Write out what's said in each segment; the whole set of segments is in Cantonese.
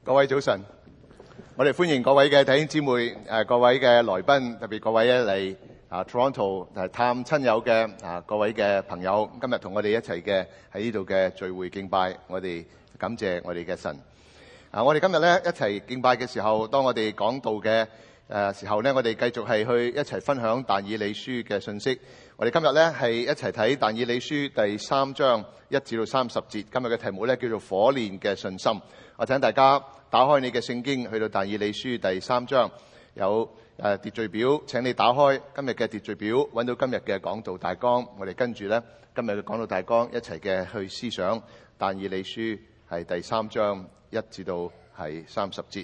各位早晨，我哋歡迎各位嘅弟兄姊妹、各位嘅來賓，特別各位嚟Toronto 探親友嘅各位嘅朋友，今日同我哋一齊嘅喺呢度嘅聚會敬拜，我哋感謝我哋嘅神。我哋今日咧一齊敬拜嘅時候，當我哋講道嘅時候咧，我哋繼續係去一齊分享但以理書嘅信息。我哋今日咧係一齊睇但以理書第3章1至到30節。今日嘅題目咧叫做火煉嘅信心。我請大家打開你嘅聖經，去到但以理書第3章，有秩序表，請你打開今日嘅秩序表，揾到今日嘅講道大綱。我哋跟住咧今日嘅講道大綱一齊嘅去思想但以理書係第3章1至到係30節。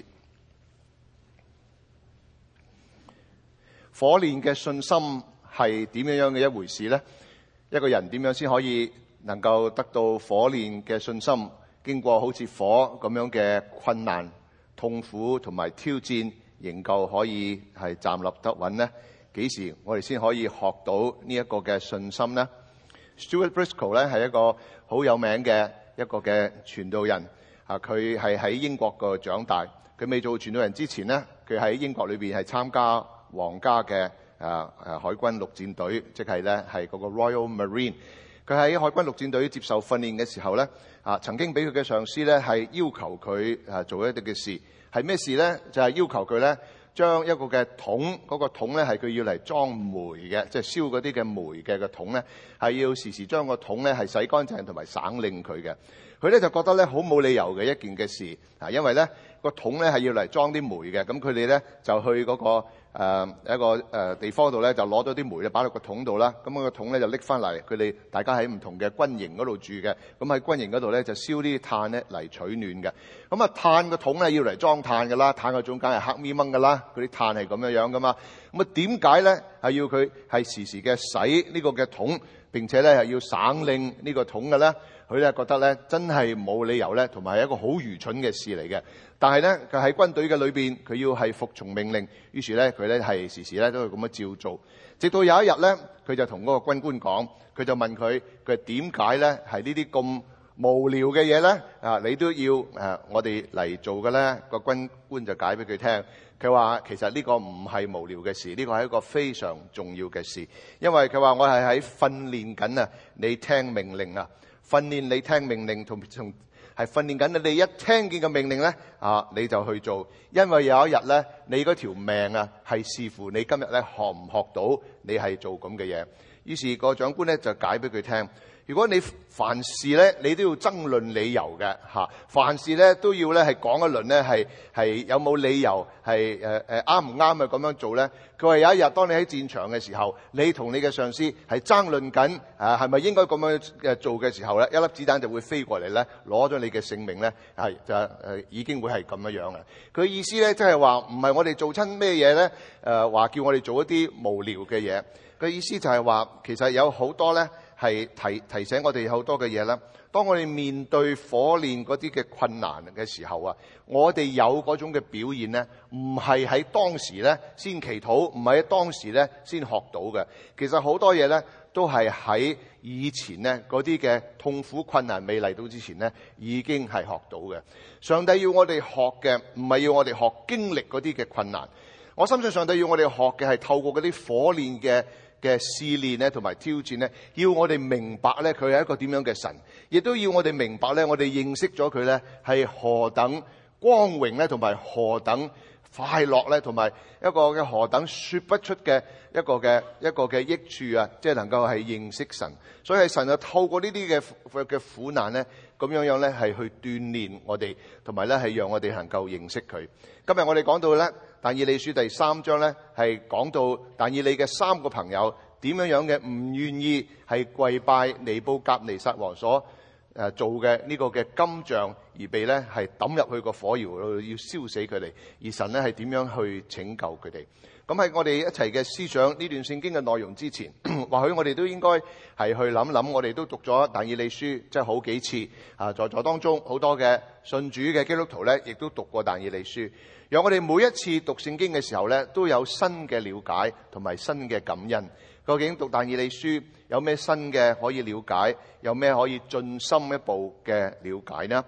火煉嘅信心係點樣嘅一回事呢？一個人點樣先可以能夠得到火煉嘅信心？經過好似火咁樣嘅困難、痛苦同埋挑戰，仍舊可以係站立得穩呢？幾時我哋先可以學到呢一個嘅信心呢？ Stuart Briscoe 咧係一個好有名嘅一個嘅傳道人，佢係喺英國個長大。佢未做傳道人之前呢，佢喺英國裏邊係參加皇家嘅海軍陸戰隊，即係咧係嗰個 Royal Marine。佢喺海軍陸戰隊接受訓練嘅時候咧，曾經俾佢嘅上司咧係要求佢做一啲嘅事，係咩事咧？就係要求佢咧將一個嘅桶，嗰個桶咧係佢要嚟裝煤嘅，即係燒嗰啲嘅煤嘅個桶咧，係要時時將個桶咧係洗乾淨同埋省擰佢嘅。佢咧就覺得咧好冇理由嘅一件嘅事，因為咧個桶咧係要嚟裝啲煤嘅，咁佢哋咧就去嗰個一個地方度咧就攞咗啲煤咧擺落個桶度啦，咁個桶咧就拎翻嚟，佢哋大家喺唔同嘅軍營嗰度住嘅，咁喺軍營嗰度咧就燒啲炭咧嚟取暖嘅。咁炭個桶咧要嚟裝炭㗎啦，炭個種梗係黑咪掹㗎啦，嗰啲炭係咁樣樣㗎嘛。咁點解咧係要佢係時時嘅洗呢個嘅桶，並且咧係要省擰呢個桶嘅咧？佢咧覺得咧真係冇理由咧，同埋係一個好愚蠢嘅事嚟嘅。但係咧佢喺軍隊嘅裏邊，佢要係服從命令，於是咧佢咧係時時咧都係咁樣照做。直到有一日咧，佢就同嗰個軍官講，佢就問佢點解咧係呢啲咁無聊嘅嘢咧你都要我哋嚟做嘅咧？個軍官就解俾佢聽，佢話其實呢個唔係無聊嘅事，呢個係一個非常重要嘅事，因為佢話我係喺訓練緊你聽命令訓練你聽命令，同係訓練緊你一聽見嘅命令咧你就去做，因為有一日咧你嗰條命係視乎你今日咧學唔學到你係做咁嘅嘢。於是個長官咧就解俾佢聽，如果你凡事咧你都要爭論理由嘅凡事咧都要咧係講一輪咧係有冇理由係啱唔啱咁樣做咧。佢話有一日當你喺戰場嘅時候，你同你嘅上司係爭論緊係咪應該咁樣做嘅時候咧，一粒子彈就會飛過嚟咧，攞咗你嘅性命咧已經會係咁樣樣啦。佢意思咧即係話唔係我哋做親咩嘢咧話叫我哋做一啲無聊嘅嘢。佢意思就係話其實有好多咧係提醒我哋好多嘅嘢啦。當我哋面對火煉嗰啲嘅困難嘅時候我哋有嗰種嘅表現呢，唔係喺當時呢先祈禱，唔係喺當時呢先學到嘅。其實好多嘢呢都係喺以前呢嗰啲嘅痛苦困難未嚟到之前呢已經係學到嘅。上帝要我哋學嘅唔係要我哋學經歷嗰啲嘅困難，我深信上帝要我哋學嘅係透過嗰啲火煉嘅試煉咧，同埋挑戰咧，要我哋明白咧，佢係一個點樣嘅神，亦都要我哋明白咧，我哋認識咗佢咧係何等光榮咧，同埋何等快樂咧，同埋一個嘅何等說不出嘅一個嘅益處即係能夠係認識神。所以係神透過呢啲嘅苦難咧，咁樣樣咧係去鍛煉我哋，同埋咧係讓我哋能夠認識佢。今日我哋講到咧但以理書第3章咧，係講到但以理嘅3個朋友點樣樣嘅唔願意係跪拜尼布甲尼撒王所做嘅呢個嘅金像，而被咧係抌入去個火窯度要燒死佢哋，而神咧係點樣去拯救佢哋。咁喺我哋一齊嘅思想呢段聖經嘅內容之前，或許我哋都應該係去諗諗，我哋都讀咗但以理書即係好幾次在座當中好多嘅信主嘅基督徒咧，亦都讀過但以理書。讓我哋每一次讀聖經嘅時候咧，都有新嘅了解同埋新嘅感恩。究竟讀但以理書有咩新嘅可以了解，有咩可以進深一步嘅了解呢？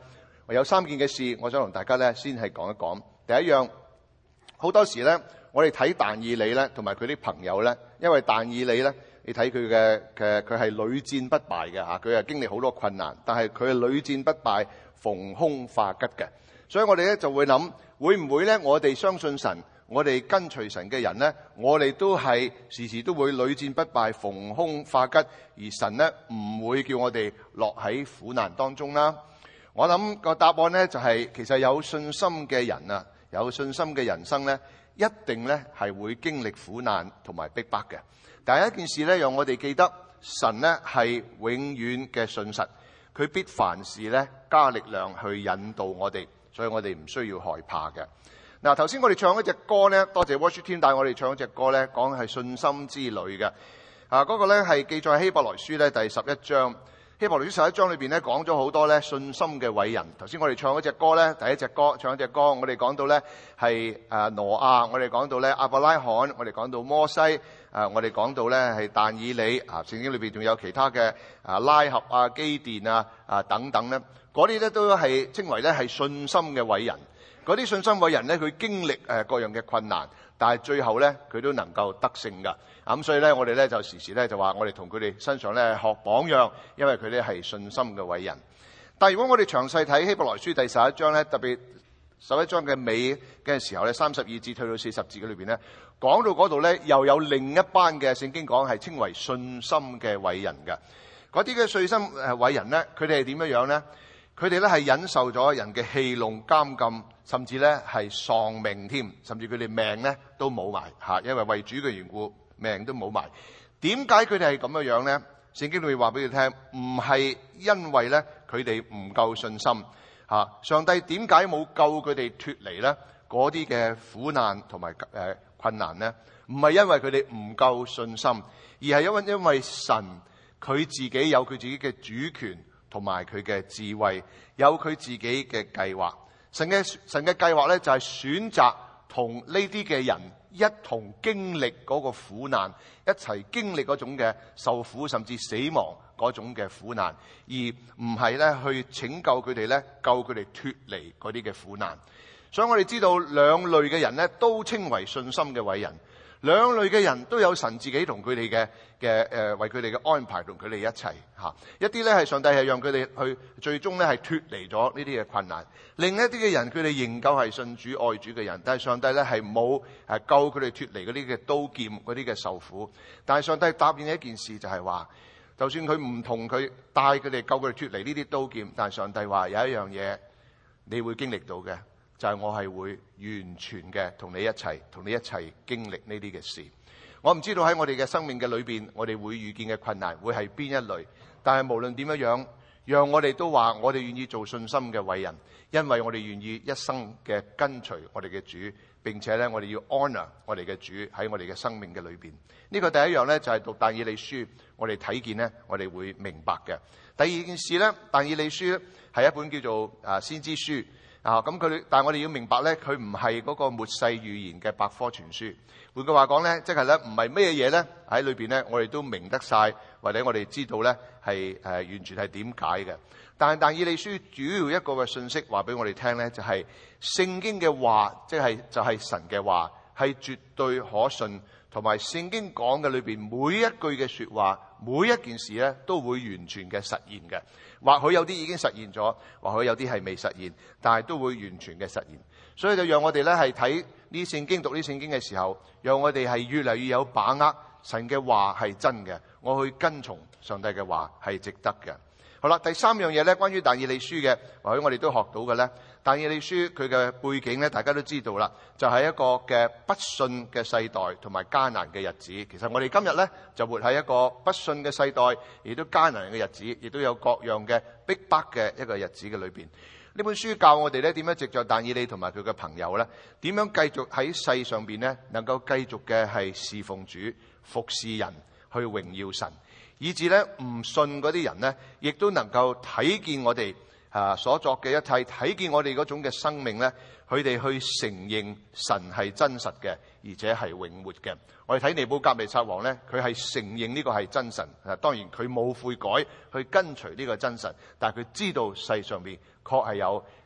我有3件嘅事，我想同大家咧先係講一講。第一樣，好多時咧，我哋睇但以理咧，同埋佢啲朋友咧，因為但以理咧，你睇佢佢係屢戰不敗嘅嚇，佢係經歷好多困難，但係佢係屢戰不敗，逢凶化吉嘅。所以我哋咧就會諗，會唔會咧？我哋相信神，我哋跟隨神嘅人咧，我哋都係時時都會屢戰不敗，逢凶化吉，而神咧唔會叫我哋落喺苦難當中啦。我諗個答案咧就係，其實有信心嘅人啊，有信心嘅人生咧，一定咧係會經歷苦難同埋逼迫嘅。但係一件事咧，讓我哋記得神咧係永遠嘅信實，佢必凡事咧加力量去引導我哋，所以我哋唔需要害怕嘅。嗱，頭先我哋唱一隻歌咧，多謝 Worship Team 帶我哋唱一隻歌咧，講係信心之旅嘅。嗰個咧係記載喺希伯來書咧第11章。希伯來書11章裏邊咧講咗好多咧信心嘅偉人。頭先我哋唱嗰隻歌咧，第一隻歌唱一隻歌，我哋講到咧係挪亞，我哋講到咧亞伯拉罕，我哋講到摩西，我哋講到咧係但以理。聖經裏邊仲有其他嘅拉合啊、基甸啊等等咧，嗰啲咧都係稱為咧係信心嘅偉人。嗰啲信心偉人咧，佢經歷各樣嘅困難，但係最後咧佢都能夠得勝噶。咁所以咧，我哋咧就時時咧就話，我哋同佢哋身上咧學榜樣，因為佢哋係信心嘅偉人。但係如果我哋詳細睇希伯來書第11章咧，特別11章嘅尾嘅時候咧，32節去到40節嘅裏邊咧，講到嗰度咧，又有另一班嘅聖經講係稱為信心嘅偉人嘅。嗰啲嘅信心偉人咧，佢哋係點樣樣咧？佢哋咧係忍受咗人嘅戲弄監禁，甚至咧係喪命添，甚至佢哋命咧都冇埋嚇，因為為主嘅緣故，命都冇埋。點解佢哋係咁樣樣咧？聖經會話俾佢聽，唔係因為咧佢哋唔夠信心嚇。上帝點解冇救佢哋脫離咧嗰啲嘅苦難同埋困難咧？唔係因為佢哋唔夠信心，而係因為神佢自己有佢自己嘅主權。同埋佢嘅智慧，有佢自己嘅計劃。神嘅計劃咧，就係選擇同呢啲嘅人一同經歷嗰個苦難，一齊經歷嗰種嘅受苦甚至死亡嗰種嘅苦難，而唔係咧去拯救佢哋咧，救佢哋脫離嗰啲嘅苦難。所以我哋知道兩類嘅人咧，都稱為信心嘅偉人。兩類嘅人都有神自己同佢哋嘅為佢哋嘅安排，同佢哋一齊嚇。一啲咧係上帝係讓佢哋去最終咧係脫離咗呢啲嘅困難，另一啲嘅人佢哋仍舊係信主愛主嘅人，但係上帝咧係冇救佢哋脫離嗰啲嘅刀劍嗰啲嘅受苦。但係上帝答應一件事，就係話，就算佢唔同佢帶佢哋救佢哋脫離呢啲刀劍，但係上帝話有一樣嘢你會經歷到嘅。就係我係會完全嘅同你一齊經歷呢啲嘅事。我唔知道喺我哋嘅生命嘅裏邊，我哋會遇見嘅困難會係邊一類，但係無論點樣，讓我哋都話我哋願意做信心嘅偉人，因為我哋願意一生嘅跟隨我哋嘅主，並且咧我哋要 honor 我哋嘅主喺我哋嘅生命嘅裏邊。呢個第一樣咧就係讀但以理書，我哋睇見咧我哋會明白嘅。第二件事咧，但以理書係一本叫做先知書。但係我哋要明白咧，佢唔係嗰個末世預言嘅百科全書。換句話講咧，即係咧唔係咩嘢咧喺裏邊咧，我哋都明得晒，或者我哋知道咧係完全係點解嘅。但以理書主要一個嘅信息話俾我哋聽咧，就係聖經嘅話，就係神嘅話，係絕對可信，同埋聖經講嘅裏邊每一句嘅說話，每一件事咧都會完全嘅實現嘅。或許有啲已經實現咗，或許有啲係未實現，但係都會完全嘅實現。所以就讓我哋咧係睇呢聖經、讀呢聖經嘅時候，讓我哋係越嚟越有把握，神嘅話係真嘅，我去跟從上帝嘅話係值得嘅。好啦，第三樣嘢咧，關於但以理書嘅，或許我哋都學到嘅咧，但以理書佢嘅背景咧，大家都知道啦，就係一個嘅不信嘅世代同埋艱難嘅日子。其實我哋今日咧就活喺一個不信嘅世代，亦都艱難嘅日子，亦都有各樣嘅逼迫嘅一個日子嘅裏邊。呢本書教我哋咧點樣藉著但以理同埋佢嘅朋友咧，點樣繼續喺世上邊咧能夠繼續嘅係侍奉主、服侍人、去榮耀神。以至咧唔信嗰啲人咧，亦都能夠睇見我哋所作嘅一切，睇見我哋嗰種嘅生命咧，佢哋去承認神係真實嘅，而且係永活嘅。我哋睇尼布甲尼撒王咧，佢係承認呢個係真神。當然佢冇悔改去跟隨呢個真神，但係佢知道世上邊確係有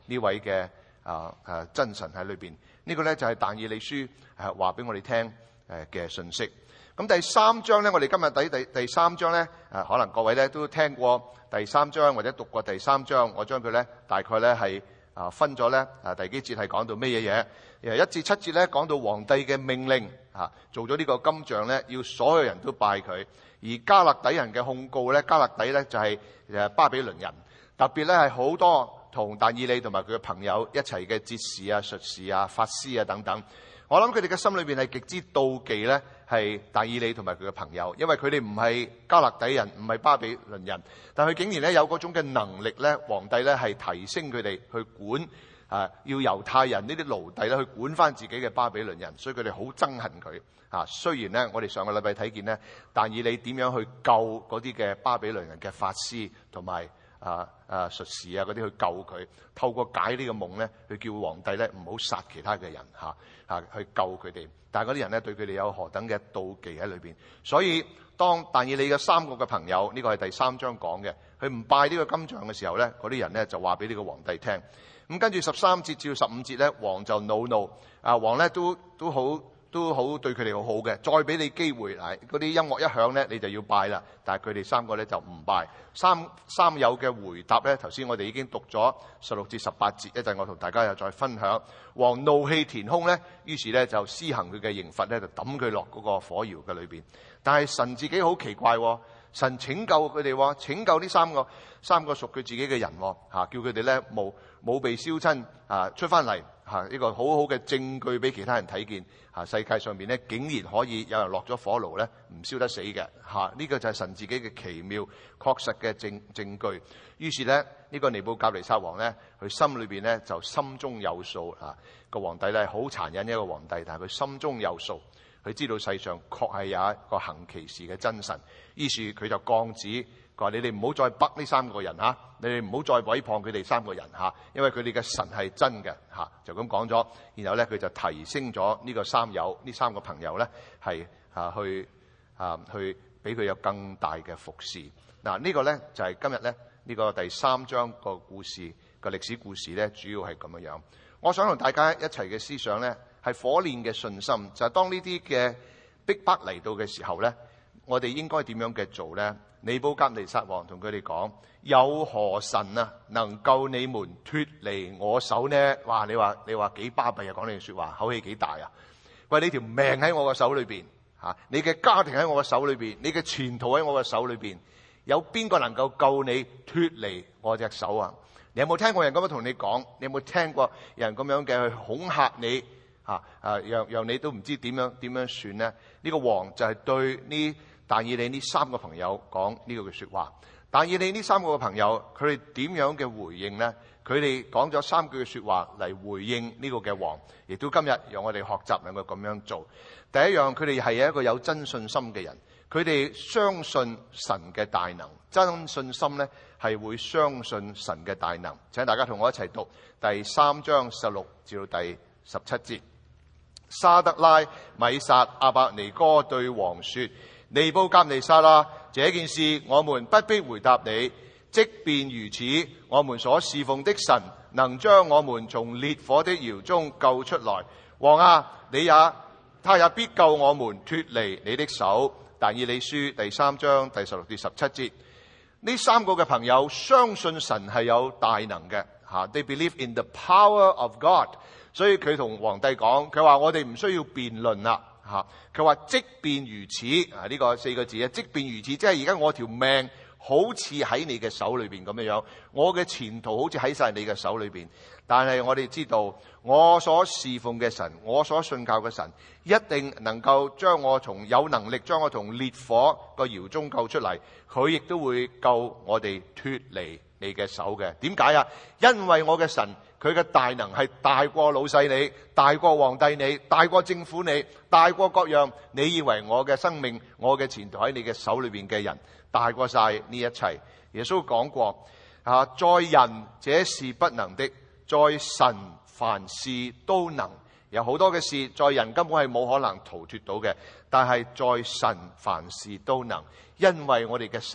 呢位嘅真神喺裏邊。呢個咧就係但以理書話俾我哋聽嘅信息。咁第三章咧，我哋今日睇第三章咧，可能各位咧都聽過第三章或者讀過第三章，我將佢咧大概咧係分咗咧第幾節係講到咩嘢嘢。1至7節咧講到皇帝嘅命令做咗呢個金像咧，要所有人都拜佢。而加勒底人嘅控告咧，加勒底咧就係巴比倫人，特別咧係好多同但以理同埋佢嘅朋友一齊嘅哲士啊、術士啊、法師啊等等。我諗佢哋嘅心裏邊係極之妒忌咧，係但以理同埋佢嘅朋友，因為佢哋唔係加勒底人，唔係巴比倫人，但佢竟然咧有嗰種嘅能力咧，皇帝咧係提升佢哋去管要猶太人呢啲奴隸咧去管翻自己嘅巴比倫人，所以佢哋好憎恨佢。雖然咧我哋上個禮拜睇見咧，但以理點樣去救嗰啲嘅巴比倫人嘅法師同埋術士啊嗰啲去救佢，透過解呢個夢咧，去叫皇帝咧唔好殺其他嘅人去救佢哋。但係嗰啲人咧對佢哋有何等嘅妒忌喺裏邊。所以當但以理嘅3個嘅朋友，呢個係第3章講嘅，佢唔拜呢個金像嘅時候咧，嗰啲人咧就話俾呢個皇帝聽。咁跟住13節至到15節咧，王就惱怒，王咧都好對佢哋好好嘅，再俾你機會，嗰啲音樂一響咧，你就要拜啦。但係佢哋3個咧就唔拜。三友嘅回答咧，頭先我哋已經讀咗16至18節，一陣我同大家又再分享。王怒氣填胸咧，於是咧就施行佢嘅刑罰咧，就抌佢落嗰個火窯嘅裏邊。但係神自己好奇怪，神拯救佢哋，拯救呢3個屬佢自己嘅人，叫佢哋咧冇被燒親，出翻嚟，呢個好好嘅證據俾其他人睇見。世界上面咧竟然可以有人落咗火爐咧唔燒得死嘅，呢個就係神自己嘅奇妙確實嘅證據。於是咧呢個尼布甲尼撒王咧，佢心裏邊咧就心中有數。個皇帝咧好殘忍一個皇帝，但係佢心中有數，佢知道世上確係有一個行奇事嘅真神。於是佢就降旨，佢話你哋唔好再北呢3個人，你哋唔好再毀謗佢哋3個人，因為佢哋嘅神係真嘅，就咁講咗。然後咧佢就提升咗呢個3友，呢3個朋友咧係去俾佢有更大嘅服侍。呢個咧就係今日咧呢個第3章個故事個歷史故事咧，主要係咁樣樣。我想同大家一齊嘅思想咧，係火煉嘅信心，就係當呢啲嘅逼迫嚟到嘅時候咧，我哋應該點樣嘅做咧？尼布甲尼撒王同佢哋講：有何神能夠你們脫離我手呢？哇！你話幾巴閉啊？講呢句說話，口氣幾大啊？喂，你條命喺我嘅手裏邊，你嘅家庭喺我嘅手裏邊，你嘅前途喺我嘅手裏邊，有邊個能夠救你脫離我隻手啊？你有冇聽過人咁樣同你講？你有冇聽過人咁樣嘅去恐嚇你？讓你都唔知點樣算呢？呢個王就係對呢但以理呢3個朋友講呢個嘅說話。但以理呢3個嘅朋友，佢哋點樣嘅回應呢？佢哋講咗3句嘅說話嚟回應呢個嘅王，亦都今日讓我哋學習能夠咁樣做。第一樣，佢哋係一個有真信心嘅人，佢哋相信神嘅大能。真信心呢係會相信神嘅大能。請大家同我一齊讀第3章16至到第17節。沙得拉、米煞、亞伯尼哥對王說：尼布甲尼撒啊，這件事我們不必回答你。即便如此，我們所侍奉的神能將我們從烈火的窯中救出來。王啊，他也必救我們脫離你的手。但以理書第3章第16至17節。呢3個嘅朋友相信神係有大能嘅，They believe in the power of God。所以佢同皇帝講，佢話我哋唔需要辯論啦。佢話即便如此，呢個4個字啊，即便如此，即係而家我條命好似喺你嘅手裏邊咁樣樣，我嘅前途好似喺晒你嘅手裏邊。但係我哋知道，我所侍奉嘅神，我所信靠嘅神，一定能夠有能力將我從烈火個窯中救出嚟。佢亦都會救我哋脫離你嘅手嘅。點解啊？因為我嘅神，佢嘅大能係大過老細你，大過皇帝你，大過政府你，大過各樣你以為我嘅生命、我嘅前途喺你嘅手裏邊嘅人，大過晒呢一切。耶穌講過，在人這是不能的，在神凡事都能。有好多嘅事在人根本係冇可能逃脫到嘅，但係在神凡事都能，因為我哋嘅神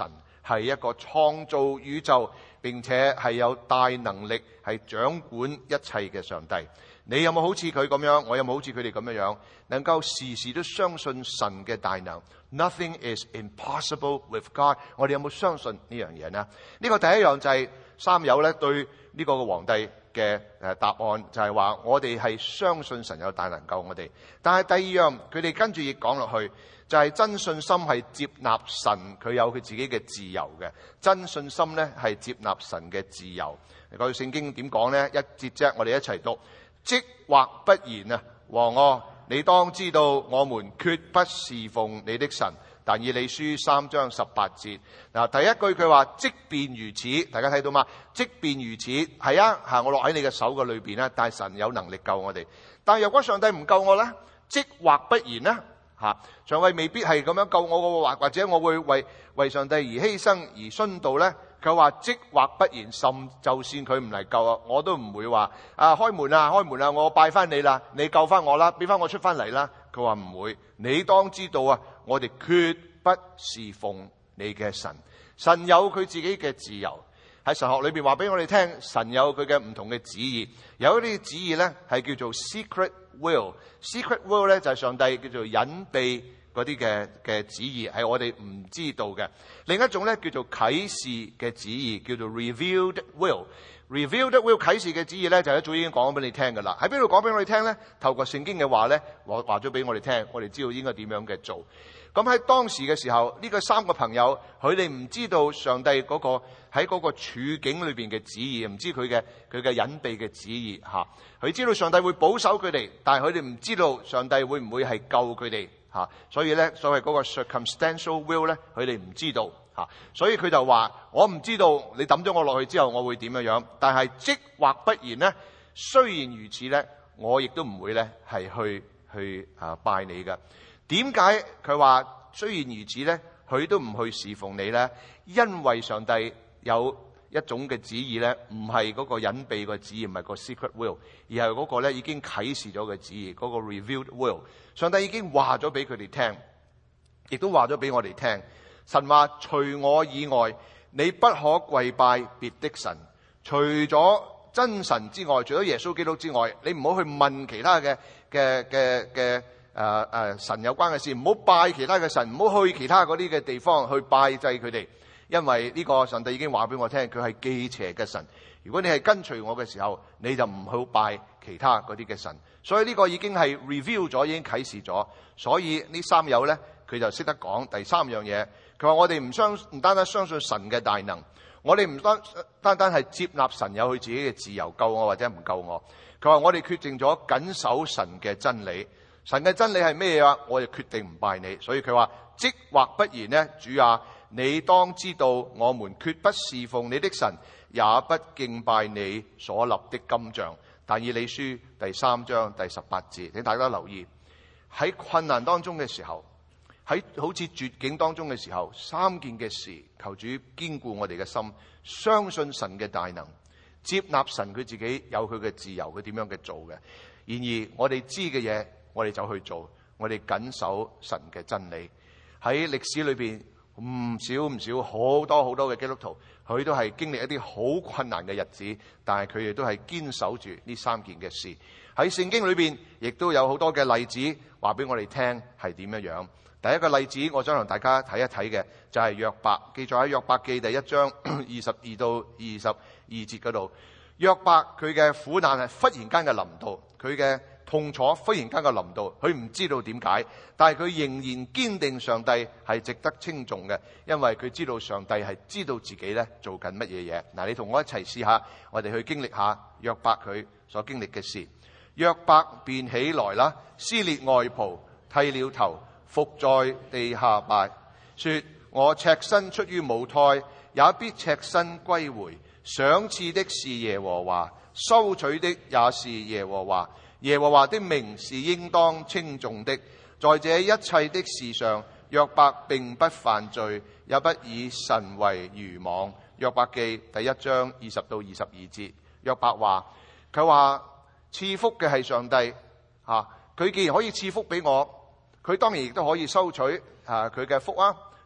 係一個創造宇宙並且係有大能力係掌管一切嘅上帝。你有冇好似佢咁樣？我有冇好似佢哋咁樣能夠時時都相信神嘅大能？ Nothing is impossible with God。 我哋有冇相信呢樣嘢呢？呢個第一樣就係三友咧對呢個皇帝嘅答案，就係話我哋係相信神有大能救我哋。但係第二樣佢哋跟住亦講落去，就係真信心係接納神，佢有佢自己嘅自由嘅。真信心咧係接納神嘅自由。個聖經點講呢？一節啫，我哋一齊讀。即或不然啊，王啊，你當知道我們決不侍奉你的神。但以理書3章18節。嗱，第一句佢話即便如此，大家睇到嗎？即便如此，係啊，我落喺你嘅手嘅裏邊咧，但係神有能力救我哋。但係若果上帝唔救我咧，即或不然咧，上帝未必係咁樣救我嘅，或者我會為上帝而犧牲而殉道咧。佢話即或不然，甚就算佢唔嚟救啊，我都唔會話開門啊，我拜翻你啦，你救翻我啦，俾翻我出翻嚟啦。佢話唔會，你當知道啊，我哋決不侍奉你嘅神。神有佢自己嘅自由，喺神學裏邊話俾我哋聽，神有佢嘅唔同嘅旨意。有一啲旨意咧係叫做 secret will。secret will 咧就係上帝叫做隱秘嗰啲嘅旨意，係我哋唔知道嘅。另一種咧叫做啟示嘅旨意，叫做 revealed will。revealed will 啟示嘅旨意咧就一早已經講咗俾你聽噶啦。喺邊度講俾我哋聽咧？透過聖經嘅話咧，話咗俾我哋聽，我哋知道應該點樣嘅做。咁喺當時嘅時候，呢個三個朋友佢哋唔知道上帝嗰個喺嗰個處境裏邊嘅旨意，唔知佢嘅隱秘嘅旨意吓。佢知道上帝會保守佢哋，但係佢哋唔知道上帝會唔會係救佢哋吓。所以咧，所謂嗰個 circumstantial will 咧，佢哋唔知道吓。所以佢就話：我唔知道你抌咗我落去之後，我會點樣樣。但係即或不然咧，雖然如此咧，我亦都唔會咧係去拜你噶。點解佢話雖然如此咧，佢都唔去侍奉你咧？因為上帝有一種嘅旨意咧，唔係嗰個隱秘嘅旨意，唔係個 secret will， 而係嗰個咧已經啟示咗嘅旨意，嗰個 revealed will。上帝已經話咗俾佢哋聽，亦都話咗俾我哋聽。神話除我以外，你不可跪拜別的神。除咗真神之外，除咗耶穌基督之外，你唔好去問其他嘅神有關嘅事，唔好拜其他嘅神，唔好去其他嗰啲嘅地方去拜祭佢哋，因為呢個上帝已經話俾我聽，佢係忌邪嘅神。如果你係跟隨我嘅時候，你就唔好拜其他嗰啲嘅神。所以呢個已經係 reveal 咗，已經啟示咗。所以呢三友咧，佢就識得講第三樣嘢。佢話我哋唔單單相信神嘅大能，我哋唔單單係接納神有佢自己嘅自由，救我或者唔救我。佢話我哋決定咗緊守神嘅真理。神嘅真理係咩啊？我哋決定唔拜你。所以佢話即或不然呢，主啊，你當知道我們決不侍奉你的神，也不敬拜你所立的金像。但以理書第3章第18節，請大家留意，喺困難當中嘅時候，喺好似絕境當中嘅時候，三件嘅事，求主堅固我哋嘅心，相信神嘅大能，接納神佢自己有佢嘅自由，佢點樣嘅做嘅。然而我哋知嘅嘢，我哋就去做，我哋緊守神嘅真理。喺歷史裏邊唔少好多嘅基督徒，佢都係經歷一啲好困難嘅日子，但係佢哋都係堅守住呢三件嘅事。喺聖經裏邊亦都有好多嘅例子話俾我哋聽係點樣樣。第一個例子我想同大家睇一睇嘅就係約伯，記載喺約伯記第1章22到22節嗰度。約伯佢嘅苦難係忽然間嘅臨到，佢嘅痛楚忽然間嘅臨到，佢唔知道點解，但係佢仍然堅定上帝係值得稱頌嘅，因為佢知道上帝係知道自己咧做緊乜嘢嘢。嗱，你同我一齊試下，我哋去經歷下約伯佢所經歷嘅事。約伯便起來啦，撕裂外袍，剃了頭，伏在地下拜，說：我赤身出於母胎，也必赤身歸回。賞賜的是耶和華，收取的也是耶和華。耶和華的名是應當稱頌的。在這一切的事上，約伯並不犯罪，也不以神為愚妄。約伯記第1章20到22節，約伯話：佢話賜福嘅係上帝，佢既然可以賜福俾我，佢當然亦都可以收取佢嘅福啊。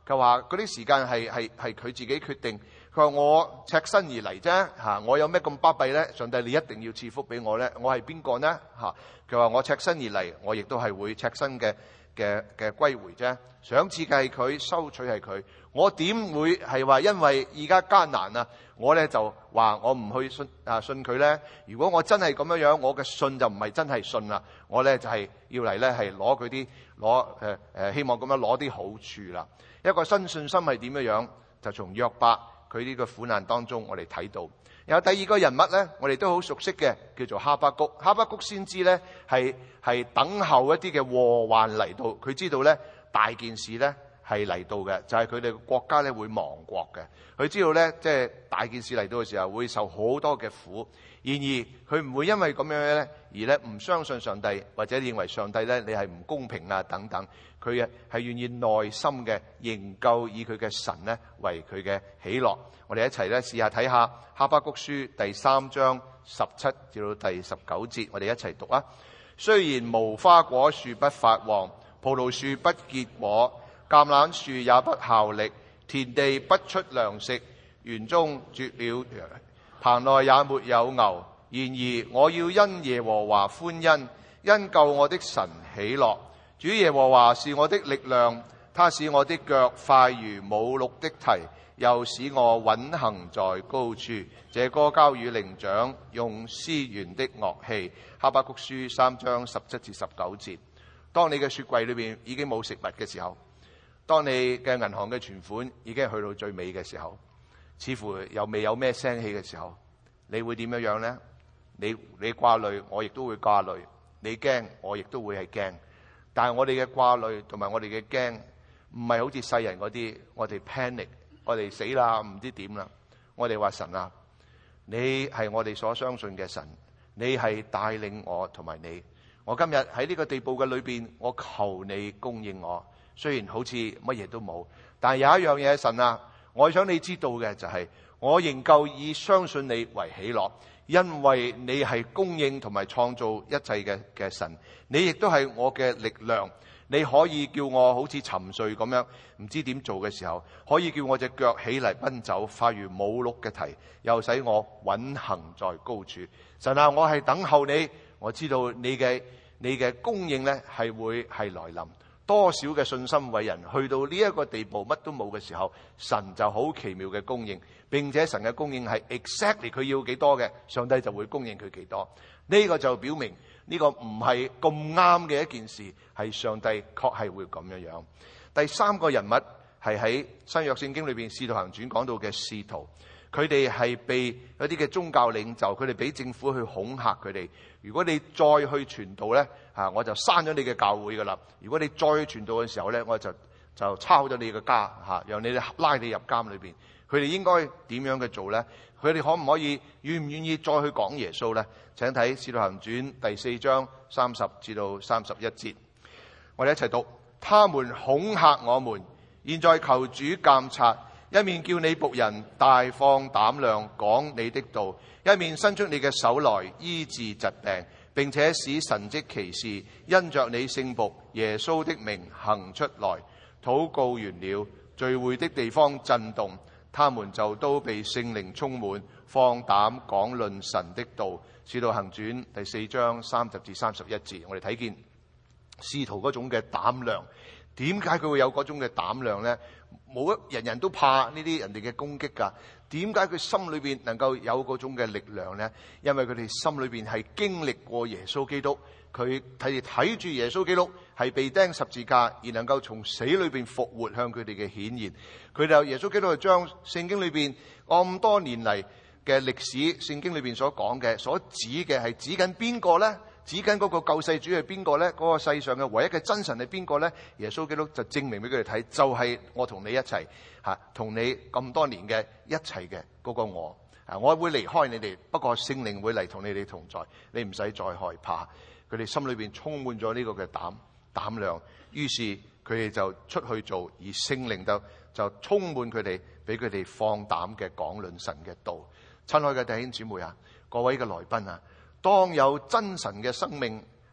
佢話嗰啲時間係佢自己決定。佢話我赤身而嚟啫，我有咩咁巴閉咧？上帝你一定要賜福俾我咧？我係邊個呢？佢話我赤身而嚟，我亦都係會赤身嘅歸回啫。賞賜嘅係佢，收取係佢。我點會係話因為而家艱難啊，我咧就話我唔去信佢咧？如果我真係咁樣，我嘅信就唔係真係信啦。我咧就係要嚟咧係攞佢啲希望咁樣攞啲好處啦。一個新信心係點樣？就從約伯佢呢個苦難當中，我哋睇到有第二個人物咧，我哋都好熟悉嘅，叫做哈巴谷。哈巴谷先知咧係等候一啲嘅禍患嚟到，佢知道咧大件事咧係嚟到嘅，就係佢哋國家咧會亡國嘅。佢知道咧即係大件事嚟到嘅時候會受好多嘅苦，然而佢唔會因為咁樣咧而咧唔相信上帝，或者認為上帝咧你係唔公平啊等等。佢係願意內心嘅仍舊以佢嘅神咧為佢嘅喜樂。我哋一齊咧試下睇下哈巴谷書第3章17至到第19節，我哋一齊讀啊。雖然無花果樹不發旺，葡萄樹不結果，橄欖樹也不效力，田地不出糧食，園中絕了羊，棚內也沒有牛。然而我要因耶和華歡欣，因救我的神喜樂。主耶和華是我的力量，他使我的腳快如母鹿的蹄，又使我穩行在高處。這歌交與伶長，用絲弦的樂器。哈巴谷書3章17至19節。當你嘅雪櫃裏邊已經冇食物嘅時候，當你嘅銀行嘅存款已經去到最尾嘅時候，似乎又未有咩聲氣嘅時候，你會點樣呢？你掛慮，我亦都會掛慮；你驚，我亦都會係驚。但係我哋嘅掛慮同埋我哋嘅驚，唔係好似世人嗰啲，我哋 panic， 我哋死啦，唔知點啦。我哋話神啊，你係我哋所相信嘅神，你係帶領我同埋你。我今日喺呢個地步嘅裏邊，我求你供應我。雖然好似乜嘢都冇，但係有一樣嘢，神啊，我想你知道嘅就係，我仍舊以相信你為喜樂。因為你係供應同埋創造一切嘅神，你亦都係我嘅力量。你可以叫我好似沉睡咁樣唔知點做嘅時候，可以叫我隻腳起嚟奔走，快如母鹿嘅蹄，又使我穩行在高處。神啊，我係等候你，我知道你嘅供應咧係會係來臨。多少嘅信心為人去到呢一個地步，乜都冇嘅時候，神就好奇妙嘅供應，並且神嘅供應係 exactly 佢要幾多嘅，上帝就會供應佢幾多。呢個就表明呢個唔係咁啱嘅一件事，係上帝確係會咁樣樣。第三個人物係喺新約聖經裏邊使徒行傳講到嘅使徒，佢哋係被一啲嘅宗教領袖，佢哋俾政府去恐嚇佢哋。如果你再去傳道咧，我就閂咗你嘅教會噶啦。如果你再去傳道嘅時候咧，我就抄咗你嘅家，讓你拉你入監裏邊。佢哋應該點樣嘅做咧？佢哋可唔可以願唔願意再去講耶穌咧？請睇《使徒行傳》第4章30至到31節，我哋一齊讀。他們恐嚇我們，現在求主監察，一面叫你僕人大放膽量講你的道，一面伸出你嘅手來醫治疾病，並且使神蹟奇事因着你聖僕耶穌的名行出來。禱告完了，聚會的地方震動，他們就都被聖靈充滿，放膽講論神的道。使徒行傳第4章30至31節，我哋睇見使徒嗰種嘅膽量。點解佢會有嗰種嘅膽量呢？冇人人都怕呢啲人哋嘅攻擊㗎。點解佢心裏邊能夠有嗰種嘅力量呢？因為佢哋心裏邊係經歷過耶穌基督，佢睇住耶穌基督係被釘十字架，而能夠從死裏邊復活，向佢哋嘅顯現。佢哋耶穌基督係將聖經裏邊咁多年嚟嘅歷史，聖經裏邊所講嘅，所指嘅係指緊邊個呢？指緊嗰個救世主係邊個呢？嗰個世上嘅唯一嘅真神係邊個呢？耶穌基督就證明俾佢哋睇，就係我同你一齊同你咁多年嘅一齊嘅嗰個我。我會離開你哋，不過聖靈會嚟同你哋同在，你唔使再害怕。佢哋心裏邊充滿咗呢個嘅膽量，於是佢哋就出去做，而聖靈就充滿佢哋，俾佢哋放膽嘅講論神嘅道。親愛嘅弟兄姊妹啊，各位嘅來賓啊，當有真神嘅生命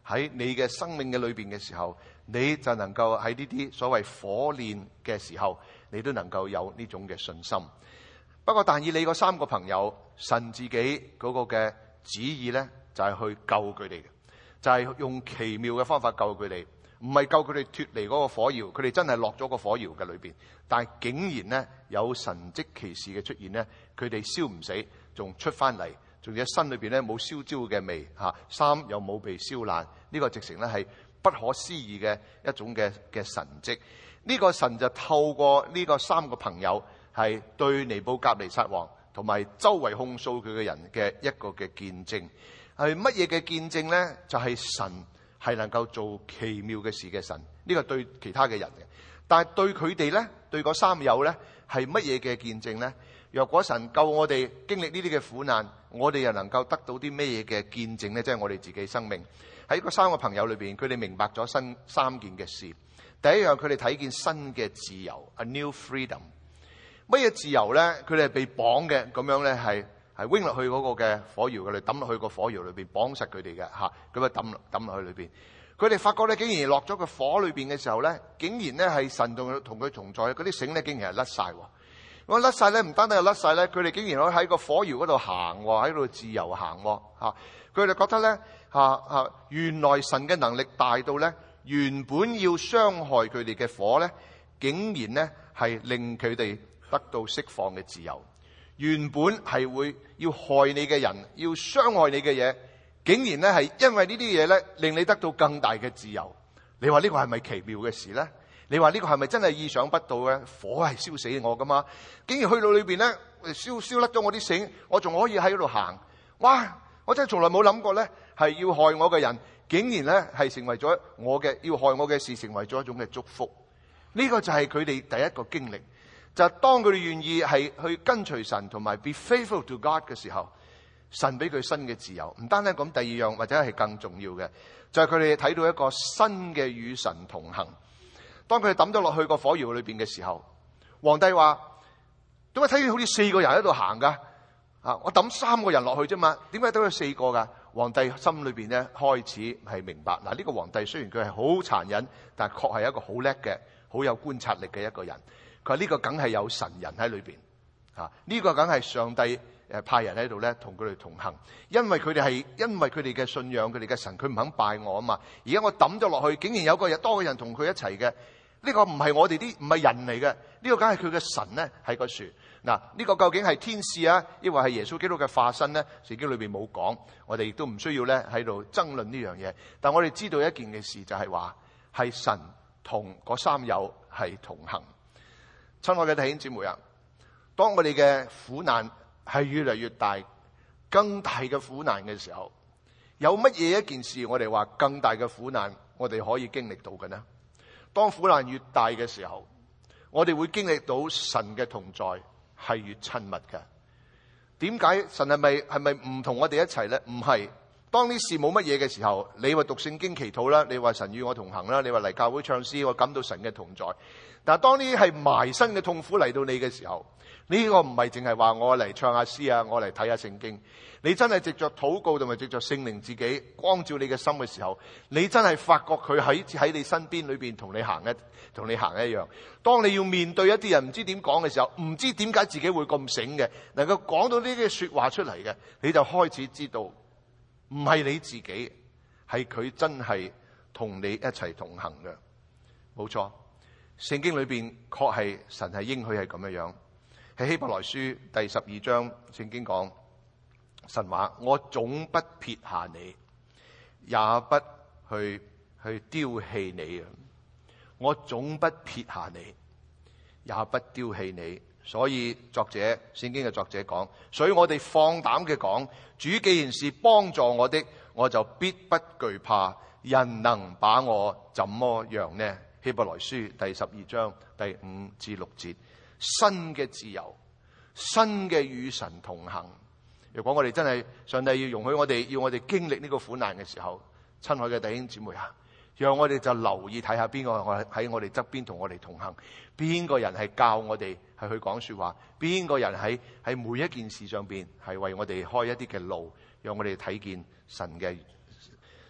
喺你嘅生命嘅裏邊嘅時候，你就能夠喺呢啲所謂火煉嘅時候，你都能夠有呢種嘅信心。不過但以理嗰3個朋友，神自己嗰個嘅旨意咧，就係去救佢哋嘅，就係用奇妙嘅方法救佢哋，唔係救佢哋脫離嗰個火窯，佢哋真係落咗個火窯嘅裏邊，但係竟然咧有神蹟奇事嘅出現咧，佢哋燒唔死，仲出翻嚟，仲有身裏邊咧冇燒焦嘅味嚇，衫又冇被燒爛，呢個直情咧係不可思議嘅一種嘅神蹟。呢個神就透過呢個3個朋友，係對尼布甲尼撒王同埋周圍控訴佢嘅人嘅一個嘅見證。係乜嘢嘅見證呢？就係神係能夠做奇妙嘅事嘅神。呢個對其他嘅人嘅，但係對佢哋呢，對嗰3友呢，係乜嘢嘅見證呢？若果神救我哋經歷呢啲嘅苦難，我哋又能夠得到啲咩嘢嘅見證呢？即係我哋自己生命喺嗰3個朋友裏邊，佢哋明白咗新3件嘅事。第一樣，佢哋睇見新嘅自由 ，a new freedom。乜嘢自由咧？佢哋係被綁嘅，咁樣咧係扔落去嗰個嘅火窯嘅裏，抌落去個火窯裏邊，綁實佢哋嘅嚇，咁啊抌落去裏邊。佢哋發覺咧，竟然落咗個火裏邊嘅時候咧，竟然咧係神同佢同在，嗰啲繩咧竟然係甩晒。我甩晒咧，唔單單係甩晒咧，佢哋竟然可以喺個火窯嗰度行，喺度自由行嚇。佢哋覺得咧原來神嘅能力大到咧，原本要傷害佢哋嘅火咧，竟然咧係令佢哋得到釋放嘅自由。原本係會要害你嘅人，要傷害你嘅嘢，竟然咧係因為呢啲嘢咧，令你得到更大嘅自由。你話呢個係咪奇妙嘅事咧？你話呢個係咪真係意想不到嘅？火係燒死我噶嘛？竟然去到裏邊咧，燒甩咗我啲繩，我仲可以喺嗰度行。哇！我真係從來冇諗過咧，係要害我嘅人，竟然咧係成為咗我嘅要害我嘅事，成為咗一種嘅祝福。呢個就係佢哋第一個經歷，就係當佢哋願意係去跟隨神同埋 be faithful to God 嘅時候，神俾佢新嘅自由。唔單單咁，第二樣或者係更重要嘅，就係佢哋睇到一個新嘅與神同行。當佢哋抌咗落去個火窯裏邊嘅時候，皇帝話：點解睇見好似4個人喺度行噶？我抌3個人落去啫嘛，點解都有4個噶？皇帝心裏邊咧開始係明白。嗱，呢個皇帝雖然佢係好殘忍，但係確係一個好叻嘅、好有觀察力嘅一個人。佢話呢個梗係有神人喺裏邊，呢個梗係上帝派人喺度咧同佢哋同行，因為佢哋嘅信仰，佢哋嘅神，佢唔肯拜我啊嘛。而家我抌咗落去，竟然有多個人同佢一齊嘅。呢個唔係我哋唔係人嚟嘅，呢個梗係佢嘅神咧喺個樹。嗱，呢個究竟係天使啊，抑或係耶穌基督嘅化身咧？聖經裏邊冇講，我哋亦都唔需要咧喺度爭論呢樣嘢。但我哋知道一件嘅事就係話，係神同嗰3友係同行。親愛嘅弟兄姊妹啊，當我哋嘅苦難係越嚟越大，更大嘅苦難嘅時候，有乜嘢一件事我哋話更大嘅苦難我哋可以經歷到嘅呢？當苦難越大嘅時候，我哋會經歷到神嘅同在係越親密嘅。點解神係咪唔同我哋一齊呢？唔係。當呢事冇乜嘢嘅時候，你話讀聖經祈禱啦，你話神與我同行啦，你話嚟教會唱詩，我感到神嘅同在。但係當呢啲係埋身嘅痛苦嚟到你嘅時候，呢個唔係淨係話我嚟唱下詩啊，我嚟睇下聖經。你真係藉着禱告同埋藉着聖靈自己光照你嘅心嘅時候，你真係發覺佢喺你身邊裏邊同你行一樣。當你要面對一啲人唔知點講嘅時候，唔知點解自己會咁醒嘅，能夠講到呢啲說話出嚟嘅，你就開始知道唔係你自己，係佢真係同你一齊同行嘅。冇錯，聖經裏邊確係神係應許係咁樣。喺希伯來書第12章，聖經講神話：我總不撇下你，也不去丟棄你。我總不撇下你，也不丟棄你。所以聖經嘅作者講，所以我哋放膽嘅講，主既然是幫助我的，我就必不懼怕。人能把我怎麼樣呢？希伯來書第12章第5至6節，新嘅自由，新嘅與神同行。如果我哋真係上帝要容許要我哋經歷呢個苦難嘅時候，親愛嘅弟兄姊妹啊，讓我哋就留意睇下邊個喺我哋側邊同我哋同行，邊個人係教我哋係去講說話，邊個人喺每一件事上邊係為我哋開一啲嘅路，讓我哋睇見神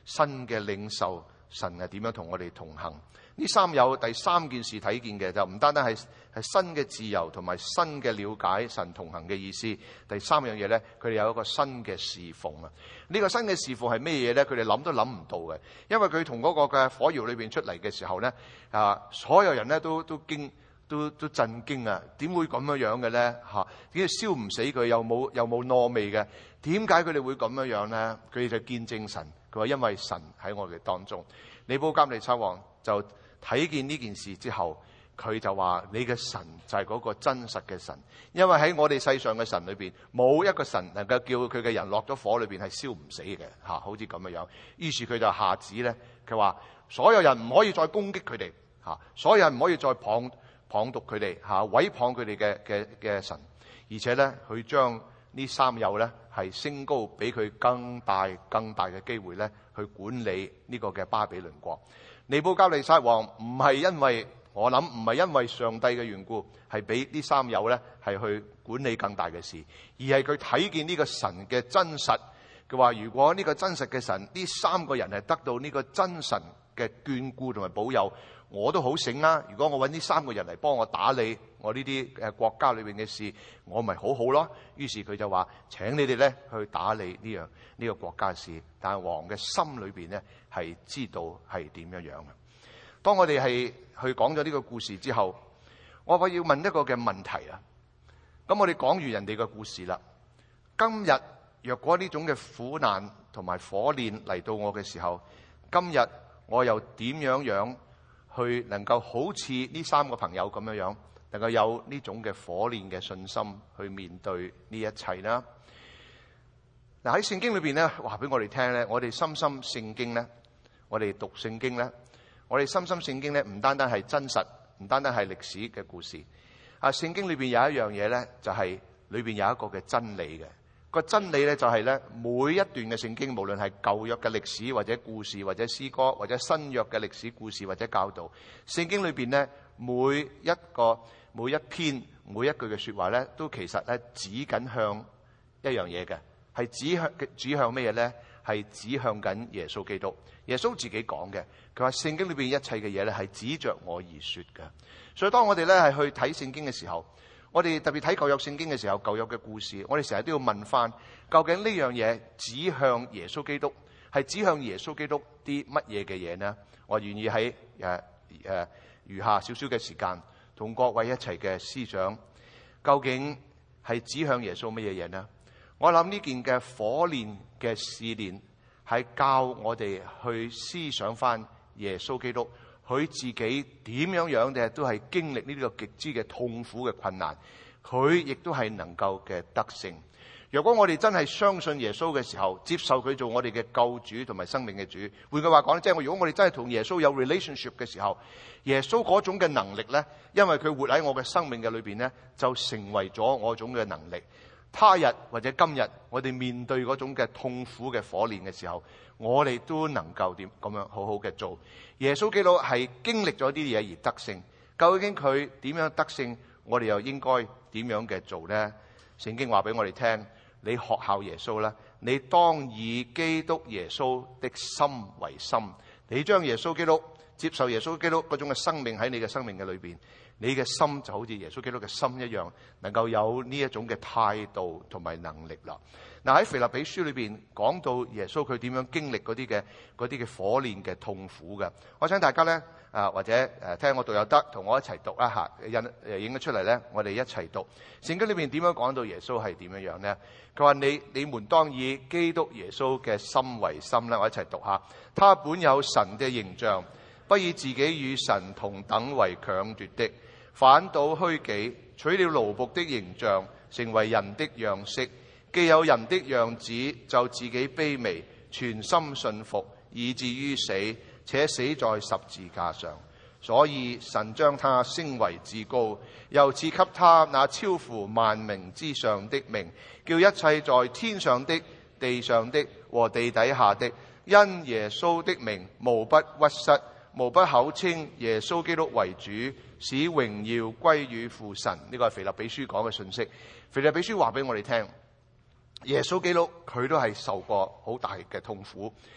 新嘅領受神係點樣同我哋同行。呢三有第三件事睇見嘅就唔單單係新嘅自由同埋新嘅了解神同行嘅意思。第三樣嘢咧，佢哋有一個新嘅侍奉啊！呢個新嘅侍奉係咩嘢咧？佢哋諗都諗唔到嘅，因為佢同嗰個嘅火窯裏邊出嚟嘅時候咧，所有人咧都震驚啊！點會咁樣嘅咧？點解燒唔死佢，又冇燶味嘅？點解佢哋會咁樣咧？佢哋就見證神，佢話因為神喺我哋當中。尼布甲尼撒王就睇見呢件事之後，佢就話：你嘅神就係嗰個真實嘅神，因為喺我哋世上嘅神裏邊，冇一個神能夠叫佢嘅人落咗火裏邊係燒唔死嘅，好似咁樣。於是佢就下旨咧，佢話所有人唔可以再攻擊佢哋，所有人唔可以再謗讟佢哋，毀謗佢哋嘅神，而且咧佢將呢三有咧係升高，俾佢更大嘅機會咧去管理呢個嘅巴比倫國。尼布甲尼撒王唔係因為上帝嘅緣故，係俾呢三有咧係去管理更大嘅事，而係佢睇見呢個神嘅真實。佢話如果呢個真實嘅神，呢三個人係得到呢個真神嘅眷顧同埋保佑，我都好醒啦。如果我揾呢三個人嚟幫我打理我呢啲國家裏邊嘅事，我咪好好咯。於是佢就話請你哋咧去打理呢個國家事。但係王嘅心裏邊咧係知道係點樣樣嘅。當我哋係去講咗呢個故事之後，我要問一個嘅問題啊。咁我哋講完人哋嘅故事啦，今日若果呢種嘅苦難同埋火煉嚟到我嘅時候，今日我又點樣去能夠好似呢三個朋友咁樣能夠有呢種嘅火煉嘅信心去面對呢一切呢？嗱，喺聖經裏邊咧話俾我哋聽咧，我哋深深聖經咧，我哋讀聖經咧，我哋深深聖經咧，唔單單係真實，唔單單係歷史嘅故事。聖經裏邊有一樣嘢咧，就係裏邊有一個嘅真理嘅。個真理咧就係咧，每一段嘅聖經，無論係舊約嘅歷史或者故事或者詩歌，或者新約嘅歷史故事或者教導，聖經裏邊咧每一篇每一句嘅說話咧，都其實咧指緊向一樣嘢嘅，係指向咩嘢咧？係指向緊耶穌基督。耶穌自己講嘅，佢話聖經裏邊一切嘅嘢咧係指着我而說嘅。所以當我哋咧係去睇聖經嘅時候，我哋特別睇舊約聖經嘅時候，舊約嘅故事，我哋成日都要問翻，究竟呢樣嘢指向耶穌基督，係指向耶穌基督啲乜嘢嘅嘢呢？我願意喺餘下少少嘅時間，同各位一齊嘅思想，究竟係指向耶穌乜嘢嘢呢？我諗呢件嘅火煉嘅試煉，係教我哋去思想翻耶穌基督。佢自己點樣嘅都係經歷呢個極之嘅痛苦嘅困難，佢亦都係能夠嘅得勝。如果我哋真係相信耶穌嘅時候，接受佢做我哋嘅救主同埋生命嘅主，換句話講，即係如果我哋真係同耶穌有 relationship 嘅時候，耶穌嗰種嘅能力呢，因為佢活喺我嘅生命嘅裏邊呢，就成為咗我種嘅能力。他日或者今日，我哋面對嗰種嘅痛苦嘅火煉嘅時候，我哋都能夠點咁樣好好嘅做。耶穌基督係經歷咗啲嘢而得勝，究竟佢點樣得勝？我哋又應該點樣嘅做呢？聖經話俾我哋聽，你學效耶穌啦，你當以基督耶穌的心為心，你將耶穌基督接受耶穌基督嗰種嘅生命喺你嘅生命嘅裏邊，你嘅心就好似耶穌基督嘅心一樣，能夠有呢一種嘅態度同埋能力啦。嗱，喺腓立比書裏邊講到耶穌佢點樣經歷嗰啲嘅火煉嘅痛苦嘅，我想大家咧或者聽我讀又得，同我一齊讀一下，影咗出嚟咧，我哋一齊讀聖經裏邊點樣講到耶穌係點樣樣咧？佢話你們當以基督耶穌嘅心為心啦，我一齊讀下。他本有神嘅形象，不以自己與神同等為強奪的，反倒虛己，取了奴僕的形象，成為人的樣式。既有人的樣子，就自己卑微，全心信服，以至於死，且死在十字架上。所以神將他升為至高，又賜給他那超乎萬名之上的名，叫一切在天上的、地上的和地底下的，因耶穌的名，無不屈膝，無不口稱耶穌基督為主，使榮耀歸於父神。呢個係腓立比書講嘅信息。腓立比書話俾我哋聽，耶穌基督佢都係受過好大嘅痛苦。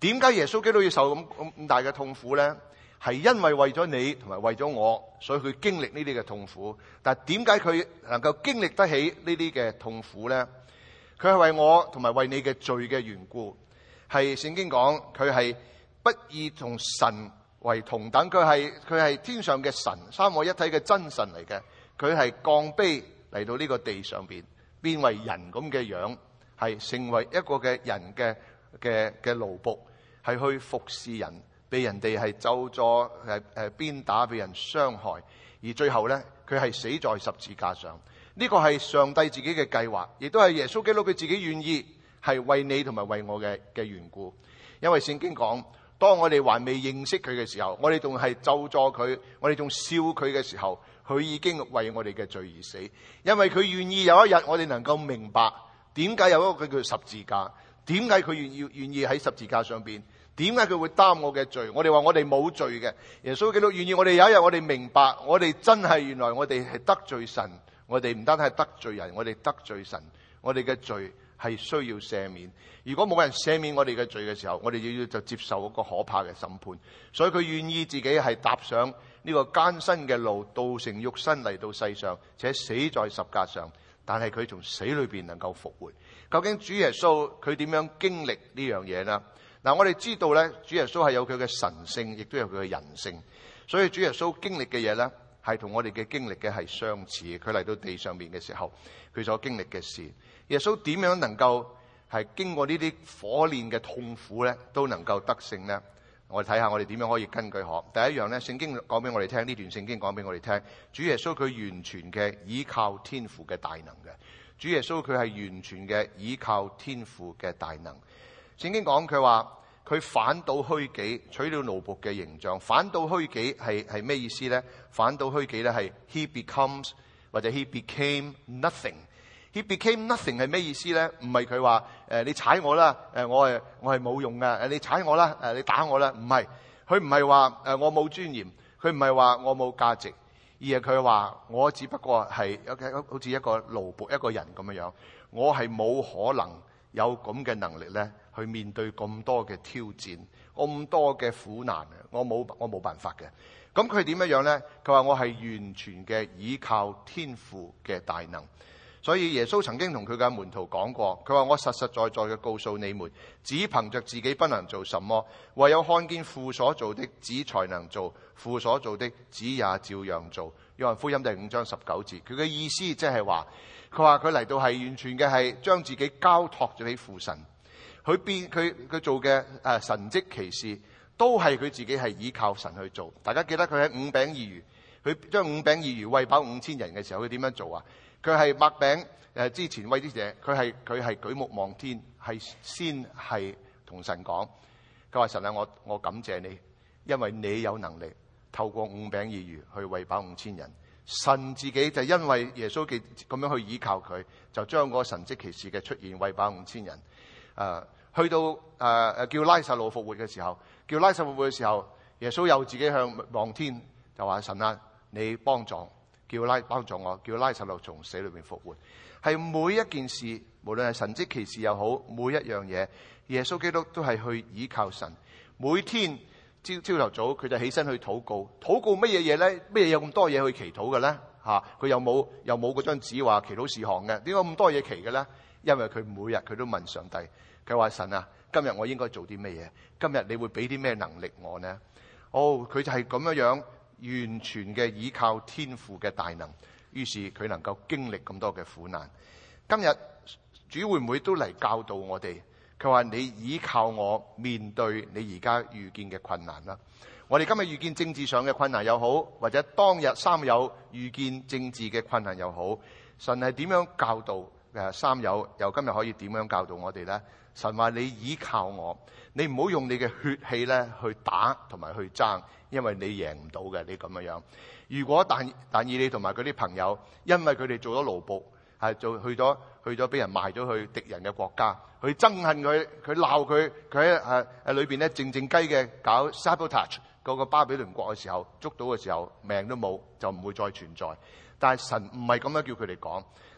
點解耶穌基督要受咁大嘅痛苦咧？係因為咗你同埋為咗我，所以佢經歷呢啲嘅痛苦。但係點解佢能夠經歷得起呢啲嘅痛苦咧？佢係為我同埋為你嘅罪嘅緣故。係聖經講佢係不以同神為同等，佢係天上嘅神，三位一體嘅真神嚟嘅。佢係降卑嚟到呢個地上邊，變為人咁嘅樣，係成為一個嘅人嘅奴僕，係去服侍人，被人哋係咒詛鞭打，被人傷害，而最後咧佢係死在十字架上。呢個係上帝自己嘅計劃，亦都係耶穌基督佢自己願意係為你同埋為我嘅緣故。因為聖經講，當我哋還未認識佢嘅時候，我哋仲係咒詛佢，我哋仲笑佢嘅時候，佢已經為我哋嘅罪而死。因為佢願意有一日我哋能夠明白點解有一個叫十字架，點解佢願意喺十字架上邊，點解佢會擔我嘅罪。我哋話我哋冇罪嘅，耶穌基督願意我哋有一日我哋明白，我哋真係原來我哋係得罪神，我哋唔單係得罪人，我哋得罪神，我哋嘅罪係需要赦免。如果冇人赦免我哋嘅罪嘅時候，我哋要就接受一個可怕嘅審判。所以佢願意自己係踏上呢個艱辛嘅路，道成肉身嚟到世上，且死在十架上。但係佢從死裏邊能夠復活。究竟主耶穌佢點樣經歷呢樣嘢呢？嗱，我哋知道咧，主耶穌係有佢嘅神性，亦都有佢嘅人性。所以主耶穌經歷嘅嘢咧，係同我哋嘅經歷嘅係相似。佢嚟到地上面嘅時候，佢所經歷嘅事，耶穌點樣能夠係經過呢啲火煉嘅痛苦咧，都能夠得勝呢？我哋睇下我哋點樣可以根據學。第一樣咧，聖經講俾我哋聽，呢段聖經講俾我哋聽，主耶穌佢完全嘅倚靠天父嘅大能嘅。主耶穌佢係完全嘅倚靠天父嘅大能。聖經講佢話佢反倒虛己，取了奴僕嘅形象。反倒虛己係咩意思咧？反倒虛己咧係 he becomes 或者 he became nothing。He became nothing 係咩意思咧？唔係佢話你踩我啦，我係冇用嘅，你踩我啦，你打我啦，唔係。佢唔係話我冇尊嚴，佢唔係話我冇價值，而係佢話我只不過係好似一個奴僕一個人咁樣，我係冇可能有咁嘅能力咧去面對咁多嘅挑戰，咁多嘅苦難，我冇辦法嘅。咁佢點樣咧？佢話我係完全嘅倚靠天父嘅大能。所以耶穌曾經同佢嘅門徒講過，佢話我實實在在嘅告訴你們，只憑着自己不能做什麼，唯有看見父所做的，子才能做，父所做的，子也照樣做。約翰福音第5章19節，佢嘅意思即係話，佢話佢嚟到係完全嘅係將自己交託咗俾父神，佢做嘅神蹟奇事都係佢自己係依靠神去做。大家記得佢喺5餅2魚，佢將5餅2魚餵飽5000人嘅時候，佢點樣做啊？佢係擘餅之前餵啲嘢，佢係舉目望天，係先係同神講，佢話神啊，我感謝你，因為你有能力透過5餅2魚去餵飽5000人。神自己就因為耶穌咁樣去依靠佢，就將嗰個神蹟奇事嘅出現餵飽5000人。去到叫拉撒路復活嘅時候，耶穌又自己向望天就話神啊，你幫助我，叫拉撒路從死裏面復活。係每一件事，無論係神蹟奇事又好，每一樣嘢，耶穌基督都係去倚靠神。每天朝頭早佢就起身去禱告。禱告乜嘢嘢咧？咩嘢有咁多嘢去祈禱嘅咧？佢又冇嗰張紙話祈禱事項嘅，點解咁多嘢祈嘅咧？因為佢每日佢都問上帝，佢話神啊，今日我應該做啲咩嘢？今日你會俾啲咩能力我呢？佢就係咁樣完全嘅倚靠天父嘅大能，於是佢能夠經歷咁多嘅苦難。今日主會唔會都嚟教導我哋？佢話你倚靠我面對你而家遇見嘅困難啦。我哋今日遇見政治上嘅困難又好，或者當日三友遇見政治嘅困難又好，神係點樣教導三友？又今日可以點樣教導我哋呢？神話你倚靠我，你唔好用你嘅血氣咧去打同埋去爭，因為你贏唔到嘅。你咁樣，如果但以理同埋佢啲朋友，因為佢哋做咗奴僕，係去咗俾人賣咗去敵人嘅國家，佢憎恨佢鬧佢喺裏邊咧靜靜雞嘅搞 sabotage 嗰個巴比倫國嘅時候，捉到嘅時候命都冇，就唔會再存在。但係神唔係咁樣叫佢哋講，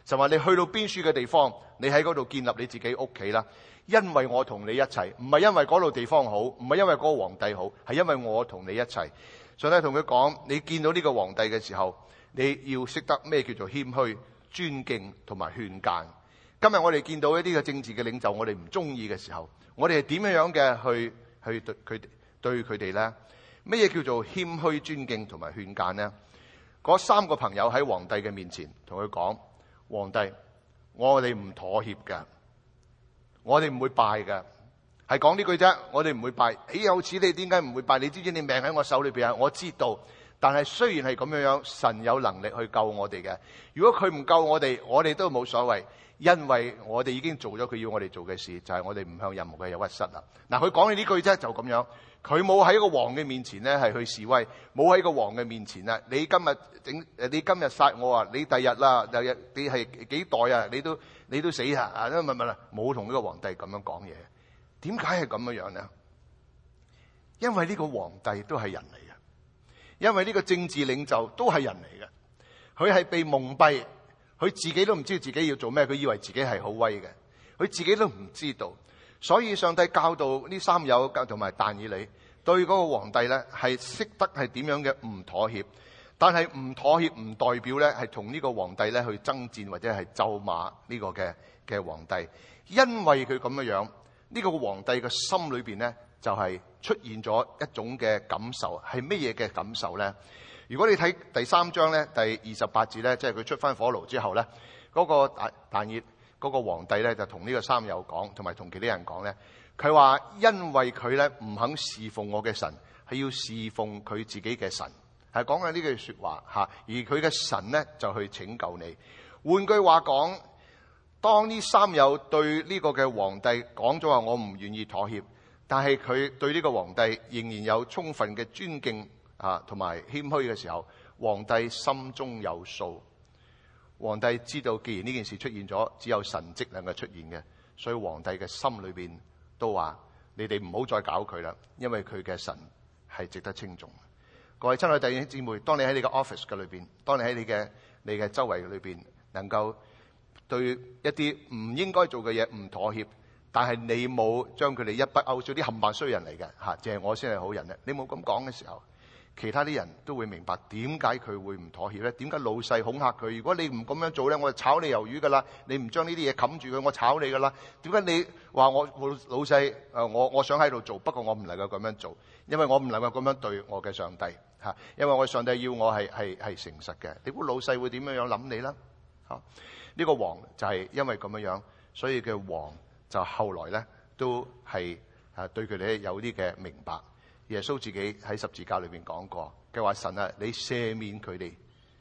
神話你去到邊處嘅地方，你喺嗰度建立你自己屋企啦。因為我同你一齊，唔係因為嗰度地方好，唔係因為嗰個皇帝好，係因為我同你一齊。上帝同佢講，你見到呢個皇帝嘅時候，你要識得咩叫做謙虛、尊敬同埋勸諫。今日我哋見到一啲嘅政治嘅領袖，我哋唔中意嘅時候，我哋係點樣嘅去對佢哋呢？咩嘢叫做謙虛、尊敬同埋勸諫呢？嗰三個朋友喺皇帝嘅面前同佢講：皇帝，我哋唔妥協㗎，我哋唔會拜㗎。係講呢句啫，我哋唔會拜。有此你點解唔會拜？你知唔知你命喺我手裏邊啊？我知道，但係雖然係咁樣，神有能力去救我哋嘅。如果佢唔救我哋都冇所謂，因為我哋已經做咗佢要我哋做嘅事，就係我哋唔向任何嘅有屈膝啦。嗱，佢講嘅呢句啫，就咁樣。佢冇喺個王嘅面前咧係去示威，冇喺個王嘅面前啊！你今日殺我啊！你第日啦，第日你係幾代啊？你都死啊！唔係，冇同呢個皇帝咁樣講嘢。點解係咁樣呢？因為呢個皇帝都係人嚟嘅，因為呢個政治領袖都係人嚟嘅。佢係被蒙蔽，佢自己都唔知自己要做咩，佢以為自己係好威嘅，佢自己都唔知道。所以上帝教導呢三友同埋但以理對嗰個皇帝咧係識得係點樣嘅唔妥協，但係唔妥協唔代表咧係同呢個皇帝咧去爭戰或者係咒罵呢個嘅皇帝，因為佢咁樣呢個皇帝嘅心裏邊咧就係出現咗一種嘅感受，係乜嘢嘅感受咧？如果你睇第3章咧第28節咧，即係佢出翻火爐之後咧，嗰個但以嗰個皇帝咧就同呢個三友講，同埋同其他人講咧，佢話因為佢咧唔肯侍奉我嘅神，係要侍奉佢自己嘅神，係講緊呢句說話吓。而佢嘅神咧就去拯救你。換句話講，當呢三友對呢個嘅皇帝講咗話我唔願意妥協，但係佢對呢個皇帝仍然有充分嘅尊敬同埋謙虛嘅時候，皇帝心中有數。皇帝知道，既然呢件事出現咗，只有神蹟能夠出現嘅，所以皇帝嘅心裏邊都話：你哋唔好再搞佢啦，因為佢嘅神係值得稱頌。各位親愛弟兄姊妹，當你喺你嘅 office 嘅裏邊，當你喺你嘅周圍裏邊，能夠對一啲唔應該做嘅嘢唔妥協，但係你冇將佢哋一筆勾銷，啲冚唪唥衰人嚟嘅嚇，淨係我先係好人咧。你冇咁講嘅時候，其他啲人都會明白點解佢會唔妥協咧？點解老細恐嚇佢？如果你唔咁樣做咧，我就炒你魷魚噶啦！你唔將呢啲嘢冚住佢，我炒你噶啦！點解你話我老細我想喺度做，不過我唔能夠咁樣做，因為我唔能夠咁樣對我嘅上帝嚇，因為我上帝要我係誠實嘅。你估老細會點樣諗你啦？嚇！呢個王就係因為咁樣，所以嘅王就後來咧都係對佢哋有啲嘅明白。耶穌自己喺十字架裏邊講過，佢話神啊，你赦免佢哋，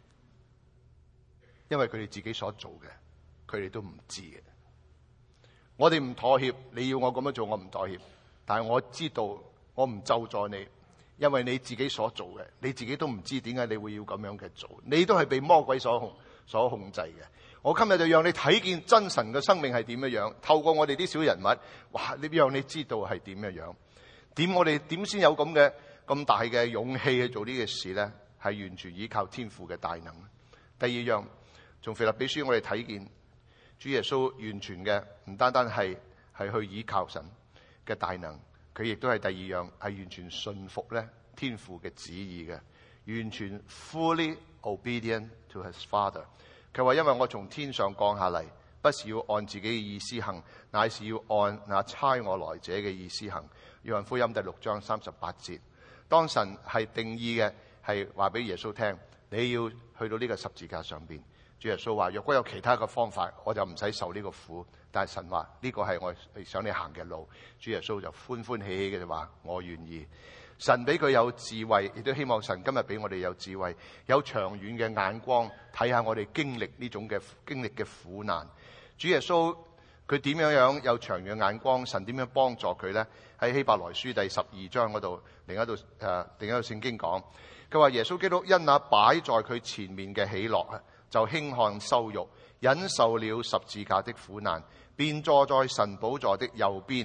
因為佢哋自己所做嘅，佢哋都唔知嘅。我哋唔妥協，你要我咁樣做，我唔妥協。但係我知道，我唔咒詛你，因為你自己所做嘅，你自己都唔知點解你會要咁樣嘅做，你都係被魔鬼所控制嘅。我今日就讓你睇見真神嘅生命係點樣，透過我哋啲小人物，哇！你讓你知道係點樣。我哋點先有咁大嘅勇氣去做呢件事呢？係完全依靠天父嘅大能。第二樣，從腓立比書我哋睇見主耶穌完全嘅唔單單係去依靠神嘅大能，佢亦都係第二樣係完全信服咧天父嘅旨意嘅，完全 fully obedient to his father。佢話因為我從天上降下嚟，不是要按自己嘅意思行，乃是要按那差我來者嘅意思行。約翰福音第6章38節，當神係定義嘅，係話俾耶穌聽，你要去到呢個十字架上邊。主耶穌話：若果有其他嘅方法，我就唔使受呢個苦。但係神話呢個係我想你行嘅路。主耶穌就歡歡喜喜嘅就話：我願意。神俾佢有智慧，亦都希望神今日俾我哋有智慧，有長遠嘅眼光，睇下我哋經歷嘅苦難。主耶穌佢點樣有長遠眼光？神點樣幫助佢呢？喺希伯來書第12章嗰度，另一度聖經講，佢話耶穌基督因那擺在佢前面嘅喜樂，就輕看羞辱，忍受了十字架的苦難，便坐在神寶座的右邊。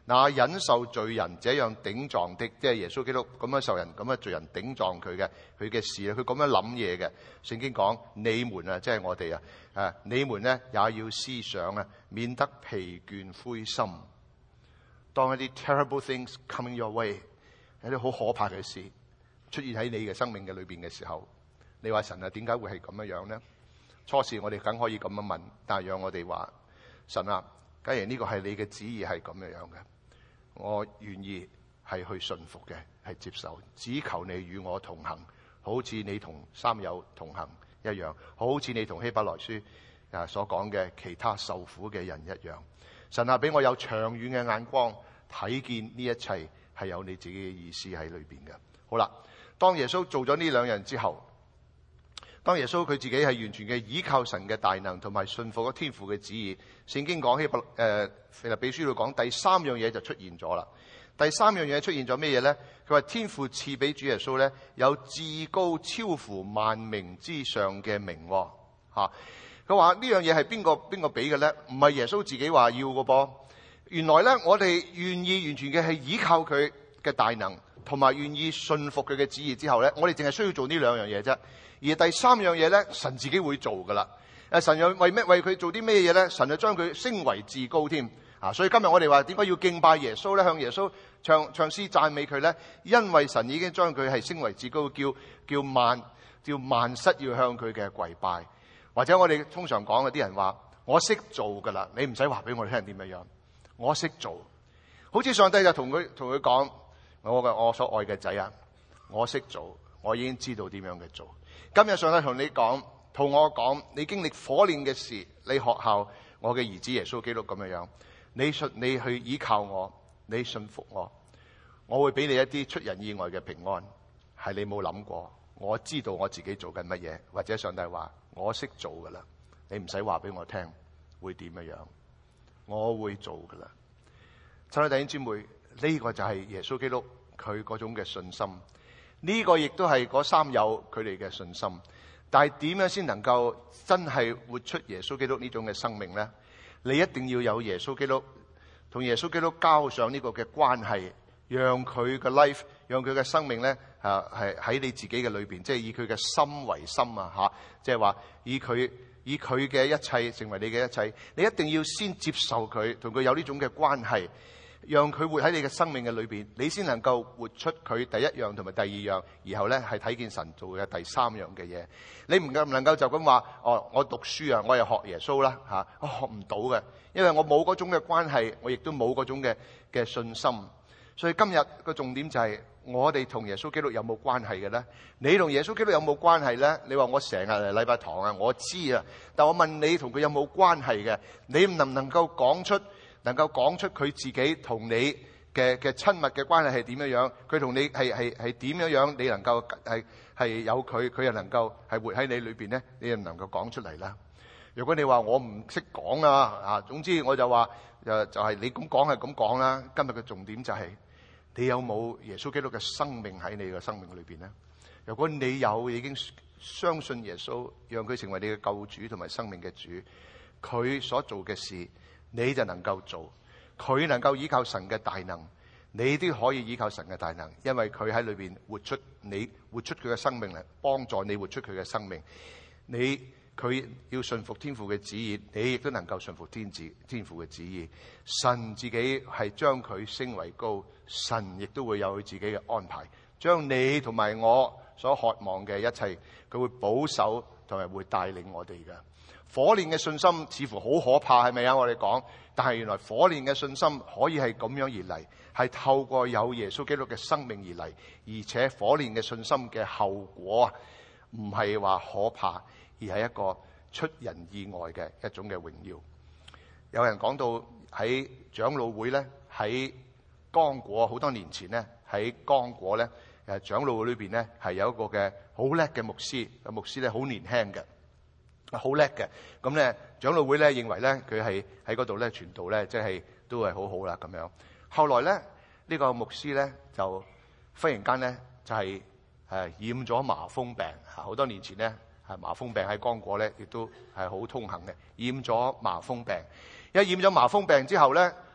那忍受罪人這樣頂撞的，即係耶穌基督咁樣受人咁樣罪人頂撞佢嘅事，佢咁樣諗嘢嘅。聖經講你們啊，即係我哋啊，你們呢也要思想啊，免得疲倦灰心。當一啲 terrible things coming your way， 有啲好可怕嘅事出現喺你嘅生命嘅裏邊嘅時候，你話神啊，點解會係咁樣呢？初時我哋梗可以咁樣問，但係讓我哋話神啊，假如呢個係你嘅旨意係咁樣嘅，我願意係去順服嘅，係接受，只求你與我同行，好似你同三友同行一樣，好似你同希伯來書所講嘅其他受苦嘅人一樣。神啊，俾我有長遠嘅眼光，睇見呢一切係有你自己嘅意思喺裏邊嘅。好啦，當耶穌做咗呢兩樣之後，當耶穌佢自己係完全嘅依靠神嘅大能，同埋信服咗天父嘅旨意，聖經講腓立比書度講第三樣嘢就出現咗啦。第三樣嘢出現咗咩嘢咧？佢話天父賜俾主耶穌咧有至高超乎萬名之上嘅名。吓，佢話呢樣嘢係邊個俾嘅咧？唔係耶穌自己話要嘅噃。原來咧我哋願意完全嘅係依靠佢嘅大能，同埋願意信服佢嘅旨意之後咧，我哋淨係需要做呢兩樣嘢啫。而第三樣嘢咧，神自己會做噶啦。神又為佢做啲咩嘢咧？神就將佢升為至高添。所以今日我哋話點解要敬拜耶穌咧？向耶穌唱詩讚美佢咧？因為神已經將佢係升為至高，叫萬膝要向佢嘅跪拜。或者我哋通常講嘅啲人話，我識做噶啦，你唔使話俾我哋聽點樣樣，我識做。好似上帝就同佢講，我所愛嘅仔啊，我識做，我已經知道點樣嘅做。今日上帝同你講，同我講，你經歷火煉嘅事，你學效我嘅兒子耶穌基督咁樣樣，你去依靠我，你信服我，我會俾你一啲出人意外嘅平安，係你冇諗過。我知道我自己做緊乜嘢，或者上帝話我識做噶啦，你唔使話俾我聽會點樣樣，我會做噶啦。親愛弟兄姊妹，呢個就係耶穌基督佢嗰種嘅信心。呢個亦都係嗰三友佢哋嘅信心，但係點樣先能夠真係活出耶穌基督呢種嘅生命呢？你一定要有耶穌基督，同耶穌基督交上呢個嘅關係，讓佢嘅 life， 讓佢嘅生命呢係喺你自己嘅裏邊，即係以佢嘅心為心啊吓，即係話以佢嘅一切成為你嘅一切，你一定要先接受佢，同佢有呢種嘅關係。讓佢活喺你嘅生命嘅裏邊，你先能夠活出佢第一樣同埋第二樣，然後咧係睇見神做嘅第三樣嘅嘢。你唔能夠就咁話，我讀書啊，我又學耶穌啦吓，我學唔到嘅，因為我冇嗰種嘅關係，我亦都冇嗰種嘅信心。所以今日個重點就係我哋同耶穌基督有冇關係嘅咧？你同耶穌基督有冇關係咧？你話我成日嚟禮拜堂啊，我知啊，但我問你同佢有冇關係嘅？你能唔能夠講出佢自己同你嘅親密嘅關係係點樣樣？佢同你係點樣樣？你能夠係有佢又能夠係活喺你裏邊咧？你又能夠講出嚟啦？如果你話我唔識講啊，總之我就話就係你咁講係咁講啦。今日嘅重點就係你有冇耶穌基督嘅生命喺你嘅生命裏邊咧？如果你有，已經相信耶穌，讓佢成為你嘅救主同埋生命嘅主，佢所做嘅事，你就能夠做。佢能夠依靠神嘅大能，你都可以依靠神嘅大能，因為佢喺裏邊活出佢嘅生命嚟，幫助你活出佢嘅生命。佢要順服天父嘅旨意，你亦都能夠順服天父嘅旨意。神自己係將佢升為高，神亦都會有佢自己嘅安排，將你同埋我所渴望嘅一切，佢會保守同埋會帶領我哋嘅。火煉嘅信心似乎好可怕，係咪啊？我哋講，但係原來火煉嘅信心可以係咁樣而嚟，係透過有耶穌基督嘅生命而嚟，而且火煉嘅信心嘅後果唔係話可怕，而係一個出人意外嘅一種嘅榮耀。有人講到喺長老會咧，喺剛果好多年前咧，喺剛果咧，長老會裏邊咧係有一個嘅好叻嘅牧師，牧師咧好年輕嘅。好叻嘅，咁咧長老會咧認為咧佢係喺嗰度咧傳道咧，即係都係好好啦咁樣。後來咧呢個牧師咧就忽然間咧就係染咗麻風病。好多年前咧麻風病喺剛果咧亦都係好通行嘅。染咗麻風病，一染咗麻風病之後咧，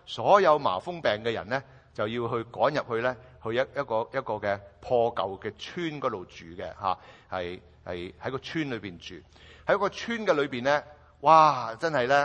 所有麻風病嘅人咧就要去趕入去咧，去一個嘅破舊嘅村嗰度住嘅嚇，係喺個村裏邊住，喺個村嘅裏邊咧，哇！真係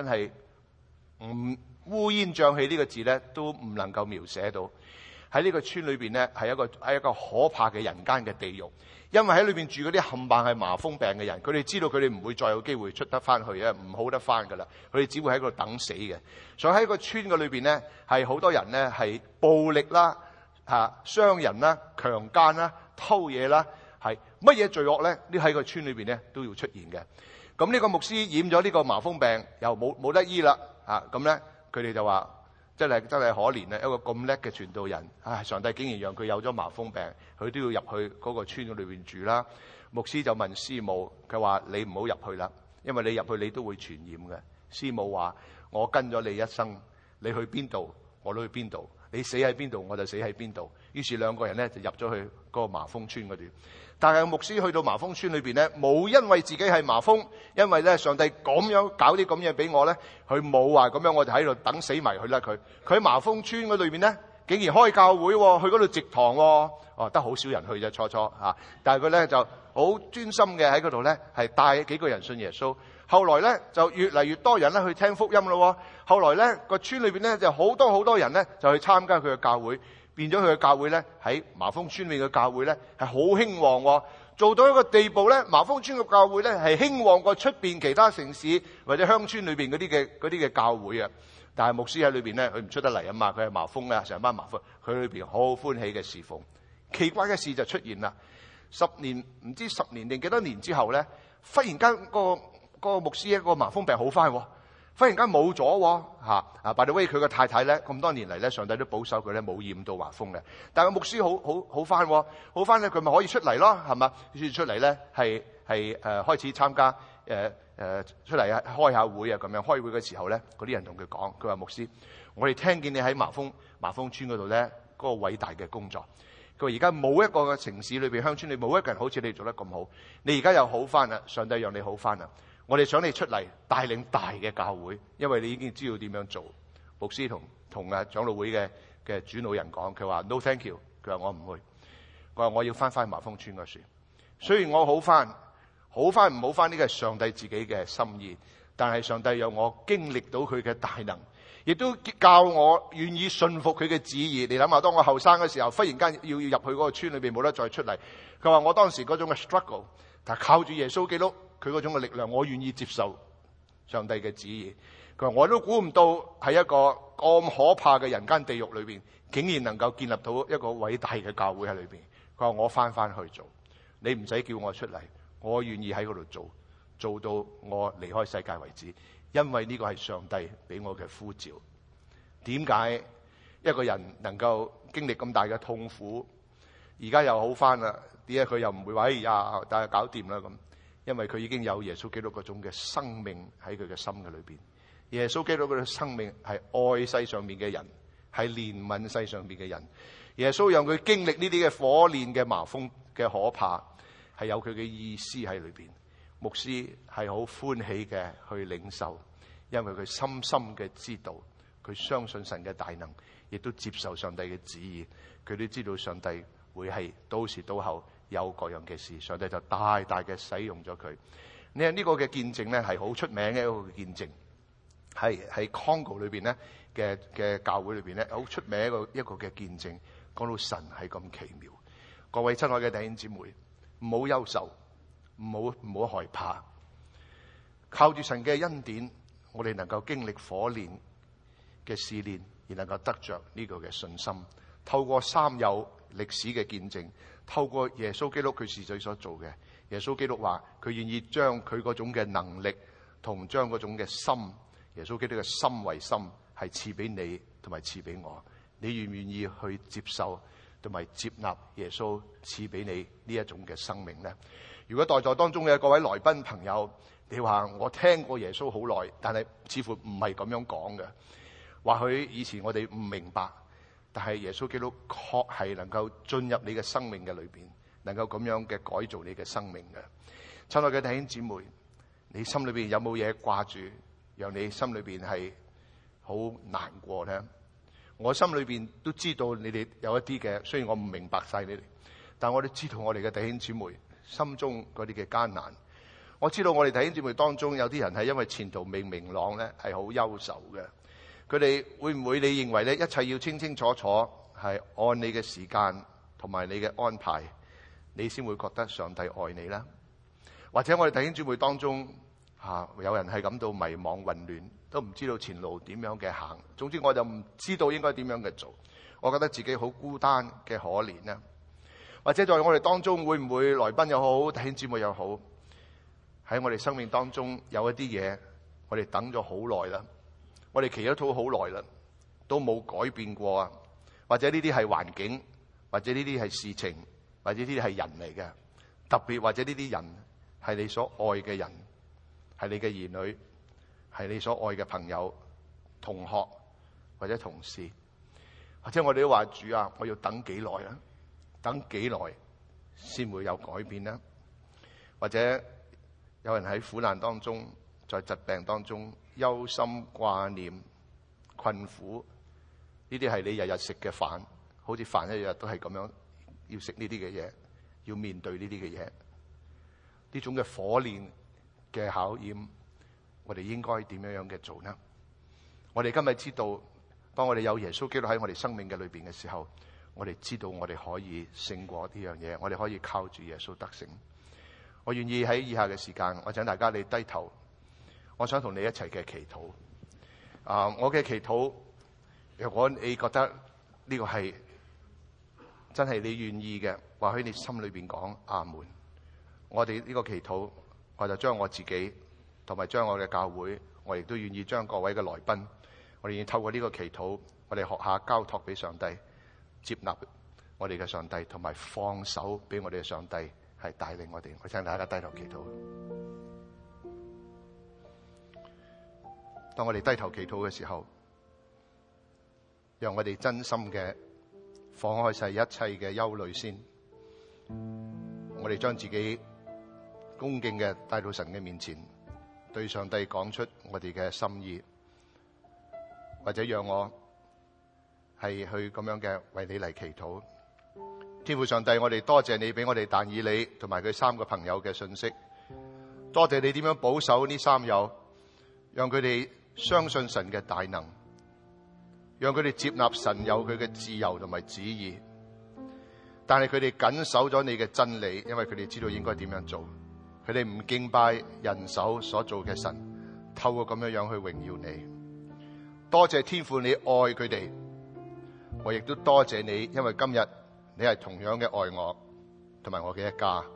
烏煙瘴氣呢個字咧都唔能夠描寫到。喺呢個村裏邊咧係一個可怕嘅人間嘅地獄，因為喺裏邊住嗰啲冚唪唥係麻風病嘅人，佢哋知道佢哋唔會再有機會出得翻去啊，唔好得翻噶啦，佢哋只會喺度等死嘅。所以喺個村嘅裏邊咧係好多人咧係暴力啦、傷人啦、強姦啦、偷嘢啦，係乜嘢罪惡咧？呢喺個村裏邊咧都要出現嘅。咁呢個牧師染咗呢個麻風病，又冇得醫啦，咁咧佢哋就話真係可憐啊！一個咁叻嘅傳道人，上帝竟然讓佢有咗麻風病，佢都要入去嗰個村裏邊住啦。牧師就問師母，佢話你唔好入去啦，因為你入去你都會傳染嘅。師母話我跟咗你一生，你去邊度我都去邊度，你死喺邊度我就死喺邊度。於是兩個人咧就入咗去嗰個麻風村嗰度。但係牧師去到麻風村裏邊咧，冇因為自己係麻風，因為咧上帝咁樣搞啲咁嘢俾我咧，佢冇話咁樣我就喺度等死埋佢啦。佢喺麻風村嗰裏邊咧，竟然開教會，去嗰度植堂，得好少人去啫初吓，但係佢咧就好專心嘅喺嗰度咧，係帶幾個人信耶穌。後來咧就越嚟越多人咧去聽福音咯。後來咧個村裏邊咧就好多人咧就去參加佢嘅教會。變咗佢嘅教會咧，喺麻風村裏嘅教會咧係好興旺，做到一個地步咧，麻風村嘅教會咧係興旺過出邊其他城市或者鄉村裏邊嗰啲嘅教會啊。但係牧師喺裏邊咧，佢唔出得嚟啊嘛，佢係麻風啊，成班麻風，佢裏邊好歡喜嘅侍奉。奇怪嘅事就出現啦，10年定幾多年之後咧，忽然間個牧師一個麻風病好翻。忽然間冇咗by the way，佢個太太咧咁多年嚟咧，上帝都保守佢咧冇染到麻風嘅。但係牧師好翻咧，佢咪可以出嚟咯，係嘛？於是出嚟咧係開始參加出嚟開下會啊咁樣。開會嘅時候咧，嗰啲人同佢講，佢話牧師，我哋聽見你喺麻風村嗰度咧嗰個偉大嘅工作。佢話而家冇一個嘅城市裏邊鄉村裏冇一個人好似你做得咁好。你而家又好翻啦，上帝讓你好翻啦。我哋想你出嚟帶領大嘅教會，因為你已經知道點樣做。牧師同長老會嘅主腦人講，佢話 no thank you， 佢話我唔會，佢話我要翻麻風村嗰處。雖然我好翻唔好翻呢個係上帝自己嘅心意，但係上帝讓我經歷到佢嘅大能，亦都教我願意信服佢嘅旨意。你諗下，當我後生嘅時候，忽然間要入去嗰個村裏邊冇得再出嚟，佢話我當時嗰種嘅 struggle， 但係靠住耶穌基督佢嗰種嘅力量，我願意接受上帝嘅旨意。佢話我都估唔到喺一個咁可怕嘅人間地獄裏邊，竟然能夠建立到一個偉大嘅教會喺裏邊。佢話我翻去做，你唔使叫我出嚟，我願意喺嗰度做到我離開世界為止，因為呢個係上帝俾我嘅呼召。點解一個人能夠經歷咁大嘅痛苦，而家又好翻啦？點解佢又唔會話哎呀，但係搞掂啦咁？因為佢已經有耶穌基督嗰種嘅生命喺佢嘅心嘅裏邊。耶穌基督嘅生命係愛世上面嘅人，係憐憫世上面嘅人。耶穌讓佢經歷呢啲嘅火煉嘅麻風嘅可怕，係有佢嘅意思喺裏邊。牧師係好歡喜嘅去領受，因為佢深深嘅知道，佢相信神嘅大能，亦都接受上帝嘅旨意。佢都知道上帝會係到時到後有各樣嘅事，上帝就大大嘅使用咗佢。呢個嘅見證咧係好出名嘅一個見證，係喺 Congo 裏邊咧嘅教會裏邊咧好出名一個嘅見證，講到神係咁奇妙。各位親愛嘅弟兄姊妹，唔好憂愁，唔好害怕，靠住神嘅恩典，我哋能夠經歷火煉嘅試煉，而能夠得着呢個嘅信心。透過三有歷史嘅見證，透過耶穌基督佢自己所做嘅，耶穌基督話佢願意將佢嗰種嘅能力同將嗰種嘅心，耶穌基督嘅心為心，係賜俾你同埋賜俾我。你願唔願意去接受同埋接納耶穌賜俾你呢一種嘅生命呢？如果在座當中嘅各位來賓朋友，你話我聽過耶穌好耐，但係似乎唔係咁樣講嘅，或許以前我哋唔明白。但係耶穌基督確係能夠進入你嘅生命嘅裏邊，能夠咁樣嘅改造你嘅生命嘅。親愛嘅弟兄姊妹，你心裏邊有冇嘢掛住，讓你心裏邊係好難過咧？我心裏邊都知道你哋有一啲嘅，雖然我唔明白晒你哋，但我都知道我哋嘅弟兄姊妹心中嗰啲嘅艱難。我知道我哋弟兄姊妹當中有啲人係因為前途未明朗咧，係好憂愁嘅。佢哋會唔會你認為咧，一切要清清楚楚，係按你嘅時間同埋你嘅安排，你先會覺得上帝愛你啦？或者我哋弟兄姊妹當中有人係感到迷惘混亂，都唔知道前路點樣嘅行。總之我就唔知道應該點樣嘅做，我覺得自己好孤單嘅可憐啦。或者在我哋當中會唔會來賓又好，弟兄姊妹又好，喺我哋生命當中有一啲嘢，我哋等咗好耐啦，我哋祈咗禱好耐啦，都冇改變過啊。或者呢啲係環境，或者呢啲係事情，或者呢啲係人嚟嘅。特別或者呢啲人係你所愛嘅人，係你嘅兒女，係你所愛嘅朋友、同學或者同事。或者我哋都話主啊，我要等幾耐啊？等幾耐先會有改變呢？或者有人喺苦難當中，在疾病當中憂心掛念困苦，呢啲係你日日食嘅飯，好似飯一日都係咁樣，要食呢啲嘅嘢，要面對呢啲嘅嘢，呢種嘅火煉嘅考驗，我哋應該點樣嘅做呢？我哋今日知道，當我哋有耶穌基督喺我哋生命嘅裏邊嘅時候，我哋知道我哋可以勝過呢樣嘢，我哋可以靠住耶穌得勝。我願意喺以下嘅時間，我請大家你低頭，我想同你一齊嘅祈禱。我嘅祈禱，如果你覺得呢個係真係你願意嘅，或許你心裏邊講阿門。我哋呢個祈禱，我就將我自己同埋將我嘅教會，我亦都願意將各位嘅來賓，我哋願意透過呢個祈禱，我哋學下交託俾上帝，接納我哋嘅上帝，同埋放手俾我哋嘅上帝係帶領我哋。我請大家低頭祈禱。當我哋低頭祈禱嘅時候，讓我哋真心嘅放開晒一切嘅憂慮先。我哋將自己恭敬嘅帶到神嘅面前，對上帝講出我哋嘅心意，或者讓我係去咁樣嘅為你嚟祈禱。天父上帝，我哋多謝你俾我哋但以理同埋佢三個朋友嘅信息，多謝你點樣保守呢三友，讓佢哋相信神嘅大能，讓佢哋接納神有佢嘅自由同埋旨意，但係佢哋緊守咗你嘅真理，因為佢哋知道應該點樣做。佢哋唔敬拜人手所做嘅神，透過咁樣樣去榮耀你。多謝天父你愛佢哋，我亦都多謝你，因為今日你係同樣嘅愛我同埋我嘅一家。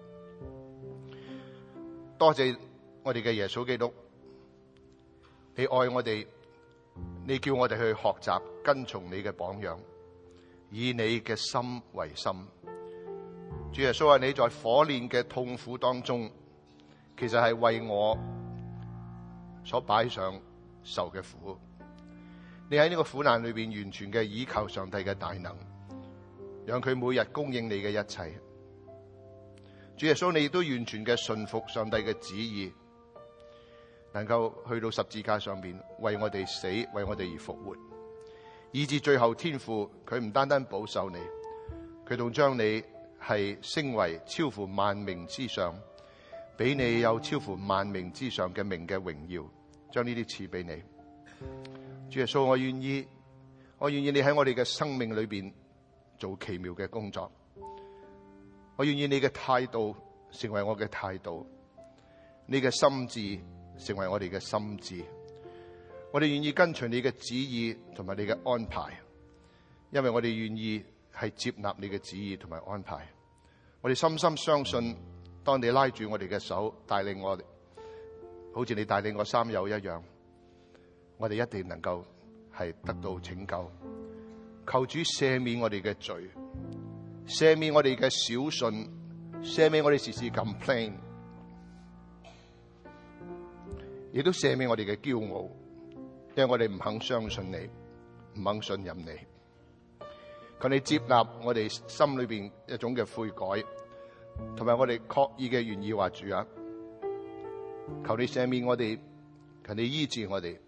多謝我哋嘅耶穌基督，你愛我哋，你叫我哋去學習跟從你嘅榜樣，以你嘅心為心。主耶穌話，你在火煉嘅痛苦當中，其實係為我所擺上受嘅苦。你喺呢個苦難裏邊完全嘅倚靠上帝嘅大能，讓佢每日供應你嘅一切。主耶穌，你亦都完全嘅順服上帝嘅旨意，能夠去到十字架上面為我哋死，為我哋而復活，以至最後天父佢唔單單保守你，佢仲將你係升為超乎萬名之上，俾你有超乎萬名之上嘅名嘅榮耀，將呢啲賜俾你。主耶穌，我願意你喺我哋嘅生命裏邊做奇妙嘅工作。我願意你嘅態度成為我嘅態度，你嘅心志成為我哋嘅心志。我哋願意跟隨你嘅旨意同埋你嘅安排，因為我哋願意係接納你嘅旨意同埋安排。我哋深深相信，當你拉住我哋嘅手帶領我哋，好似你帶領我三友一樣，我哋一定能夠係得到拯救。求主赦免我哋嘅罪，赦免我哋嘅小信，赦免我哋時時 complain， 亦都赦免我哋嘅驕傲，因為我哋唔肯相信你，唔肯信任你。求你接納我哋心裏邊一種嘅悔改，同埋我哋確意嘅願意話主啊，求你赦免我哋，求你醫治我哋，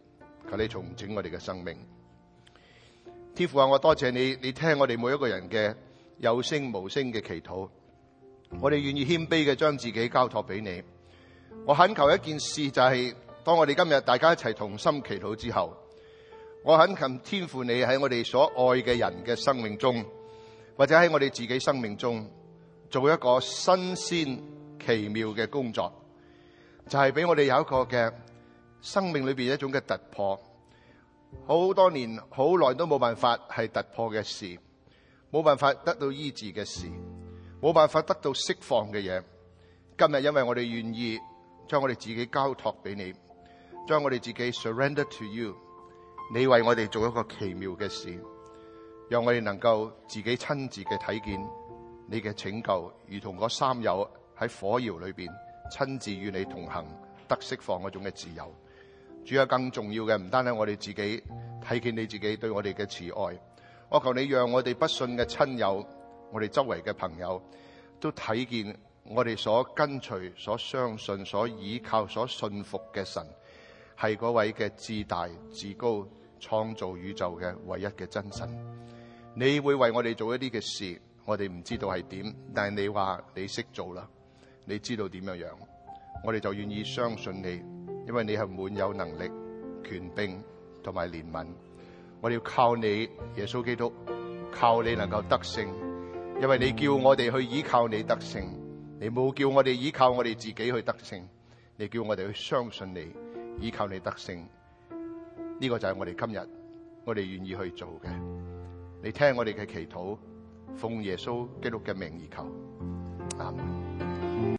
求你重整我哋嘅生命。天父啊，我多謝你，你聽我哋每一個人嘅有聲無聲嘅祈禱，我哋願意謙卑嘅將自己交託俾你。我懇求一件事，就係當我哋今日大家一齊同心祈禱之後，我懇求天父你喺我哋所愛嘅人嘅生命中，或者喺我哋自己生命中做一個新鮮奇妙嘅工作，就係俾我哋有一個嘅生命裏邊一種嘅突破。好多年好耐都冇辦法係突破嘅事，冇辦法得到醫治嘅事，冇辦法得到釋放嘅嘢，今日因為我哋願意將我哋自己交託俾你，將我哋自己 surrender to you， 你為我哋做一個奇妙嘅事，讓我哋能夠自己親自嘅睇見你嘅拯救，如同嗰三友喺火窯裏邊親自與你同行，得釋放嗰種嘅自由。主要更重要嘅唔單係我哋自己睇見你自己對我哋嘅慈愛，我求你讓我哋不信嘅親友，我哋周圍嘅朋友都睇見我哋所跟隨、所相信、所倚靠、所信服嘅神係嗰位嘅至大至高創造宇宙嘅唯一嘅真神。你會為我哋做一啲嘅事，我哋唔知道係點，但係你話你識做啦，你知道點樣樣，我哋就願意相信你。因為你係滿有能力、權柄同埋憐憫，我哋要靠你耶穌基督，靠你能夠得勝。因為你叫我哋去依靠你得勝，你冇叫我哋依靠我哋自己去得勝，你叫我哋去相信你，依靠你得勝。呢個就係我哋今日我哋願意去做嘅。你聽我哋嘅祈禱，奉耶穌基督嘅名而求，阿們。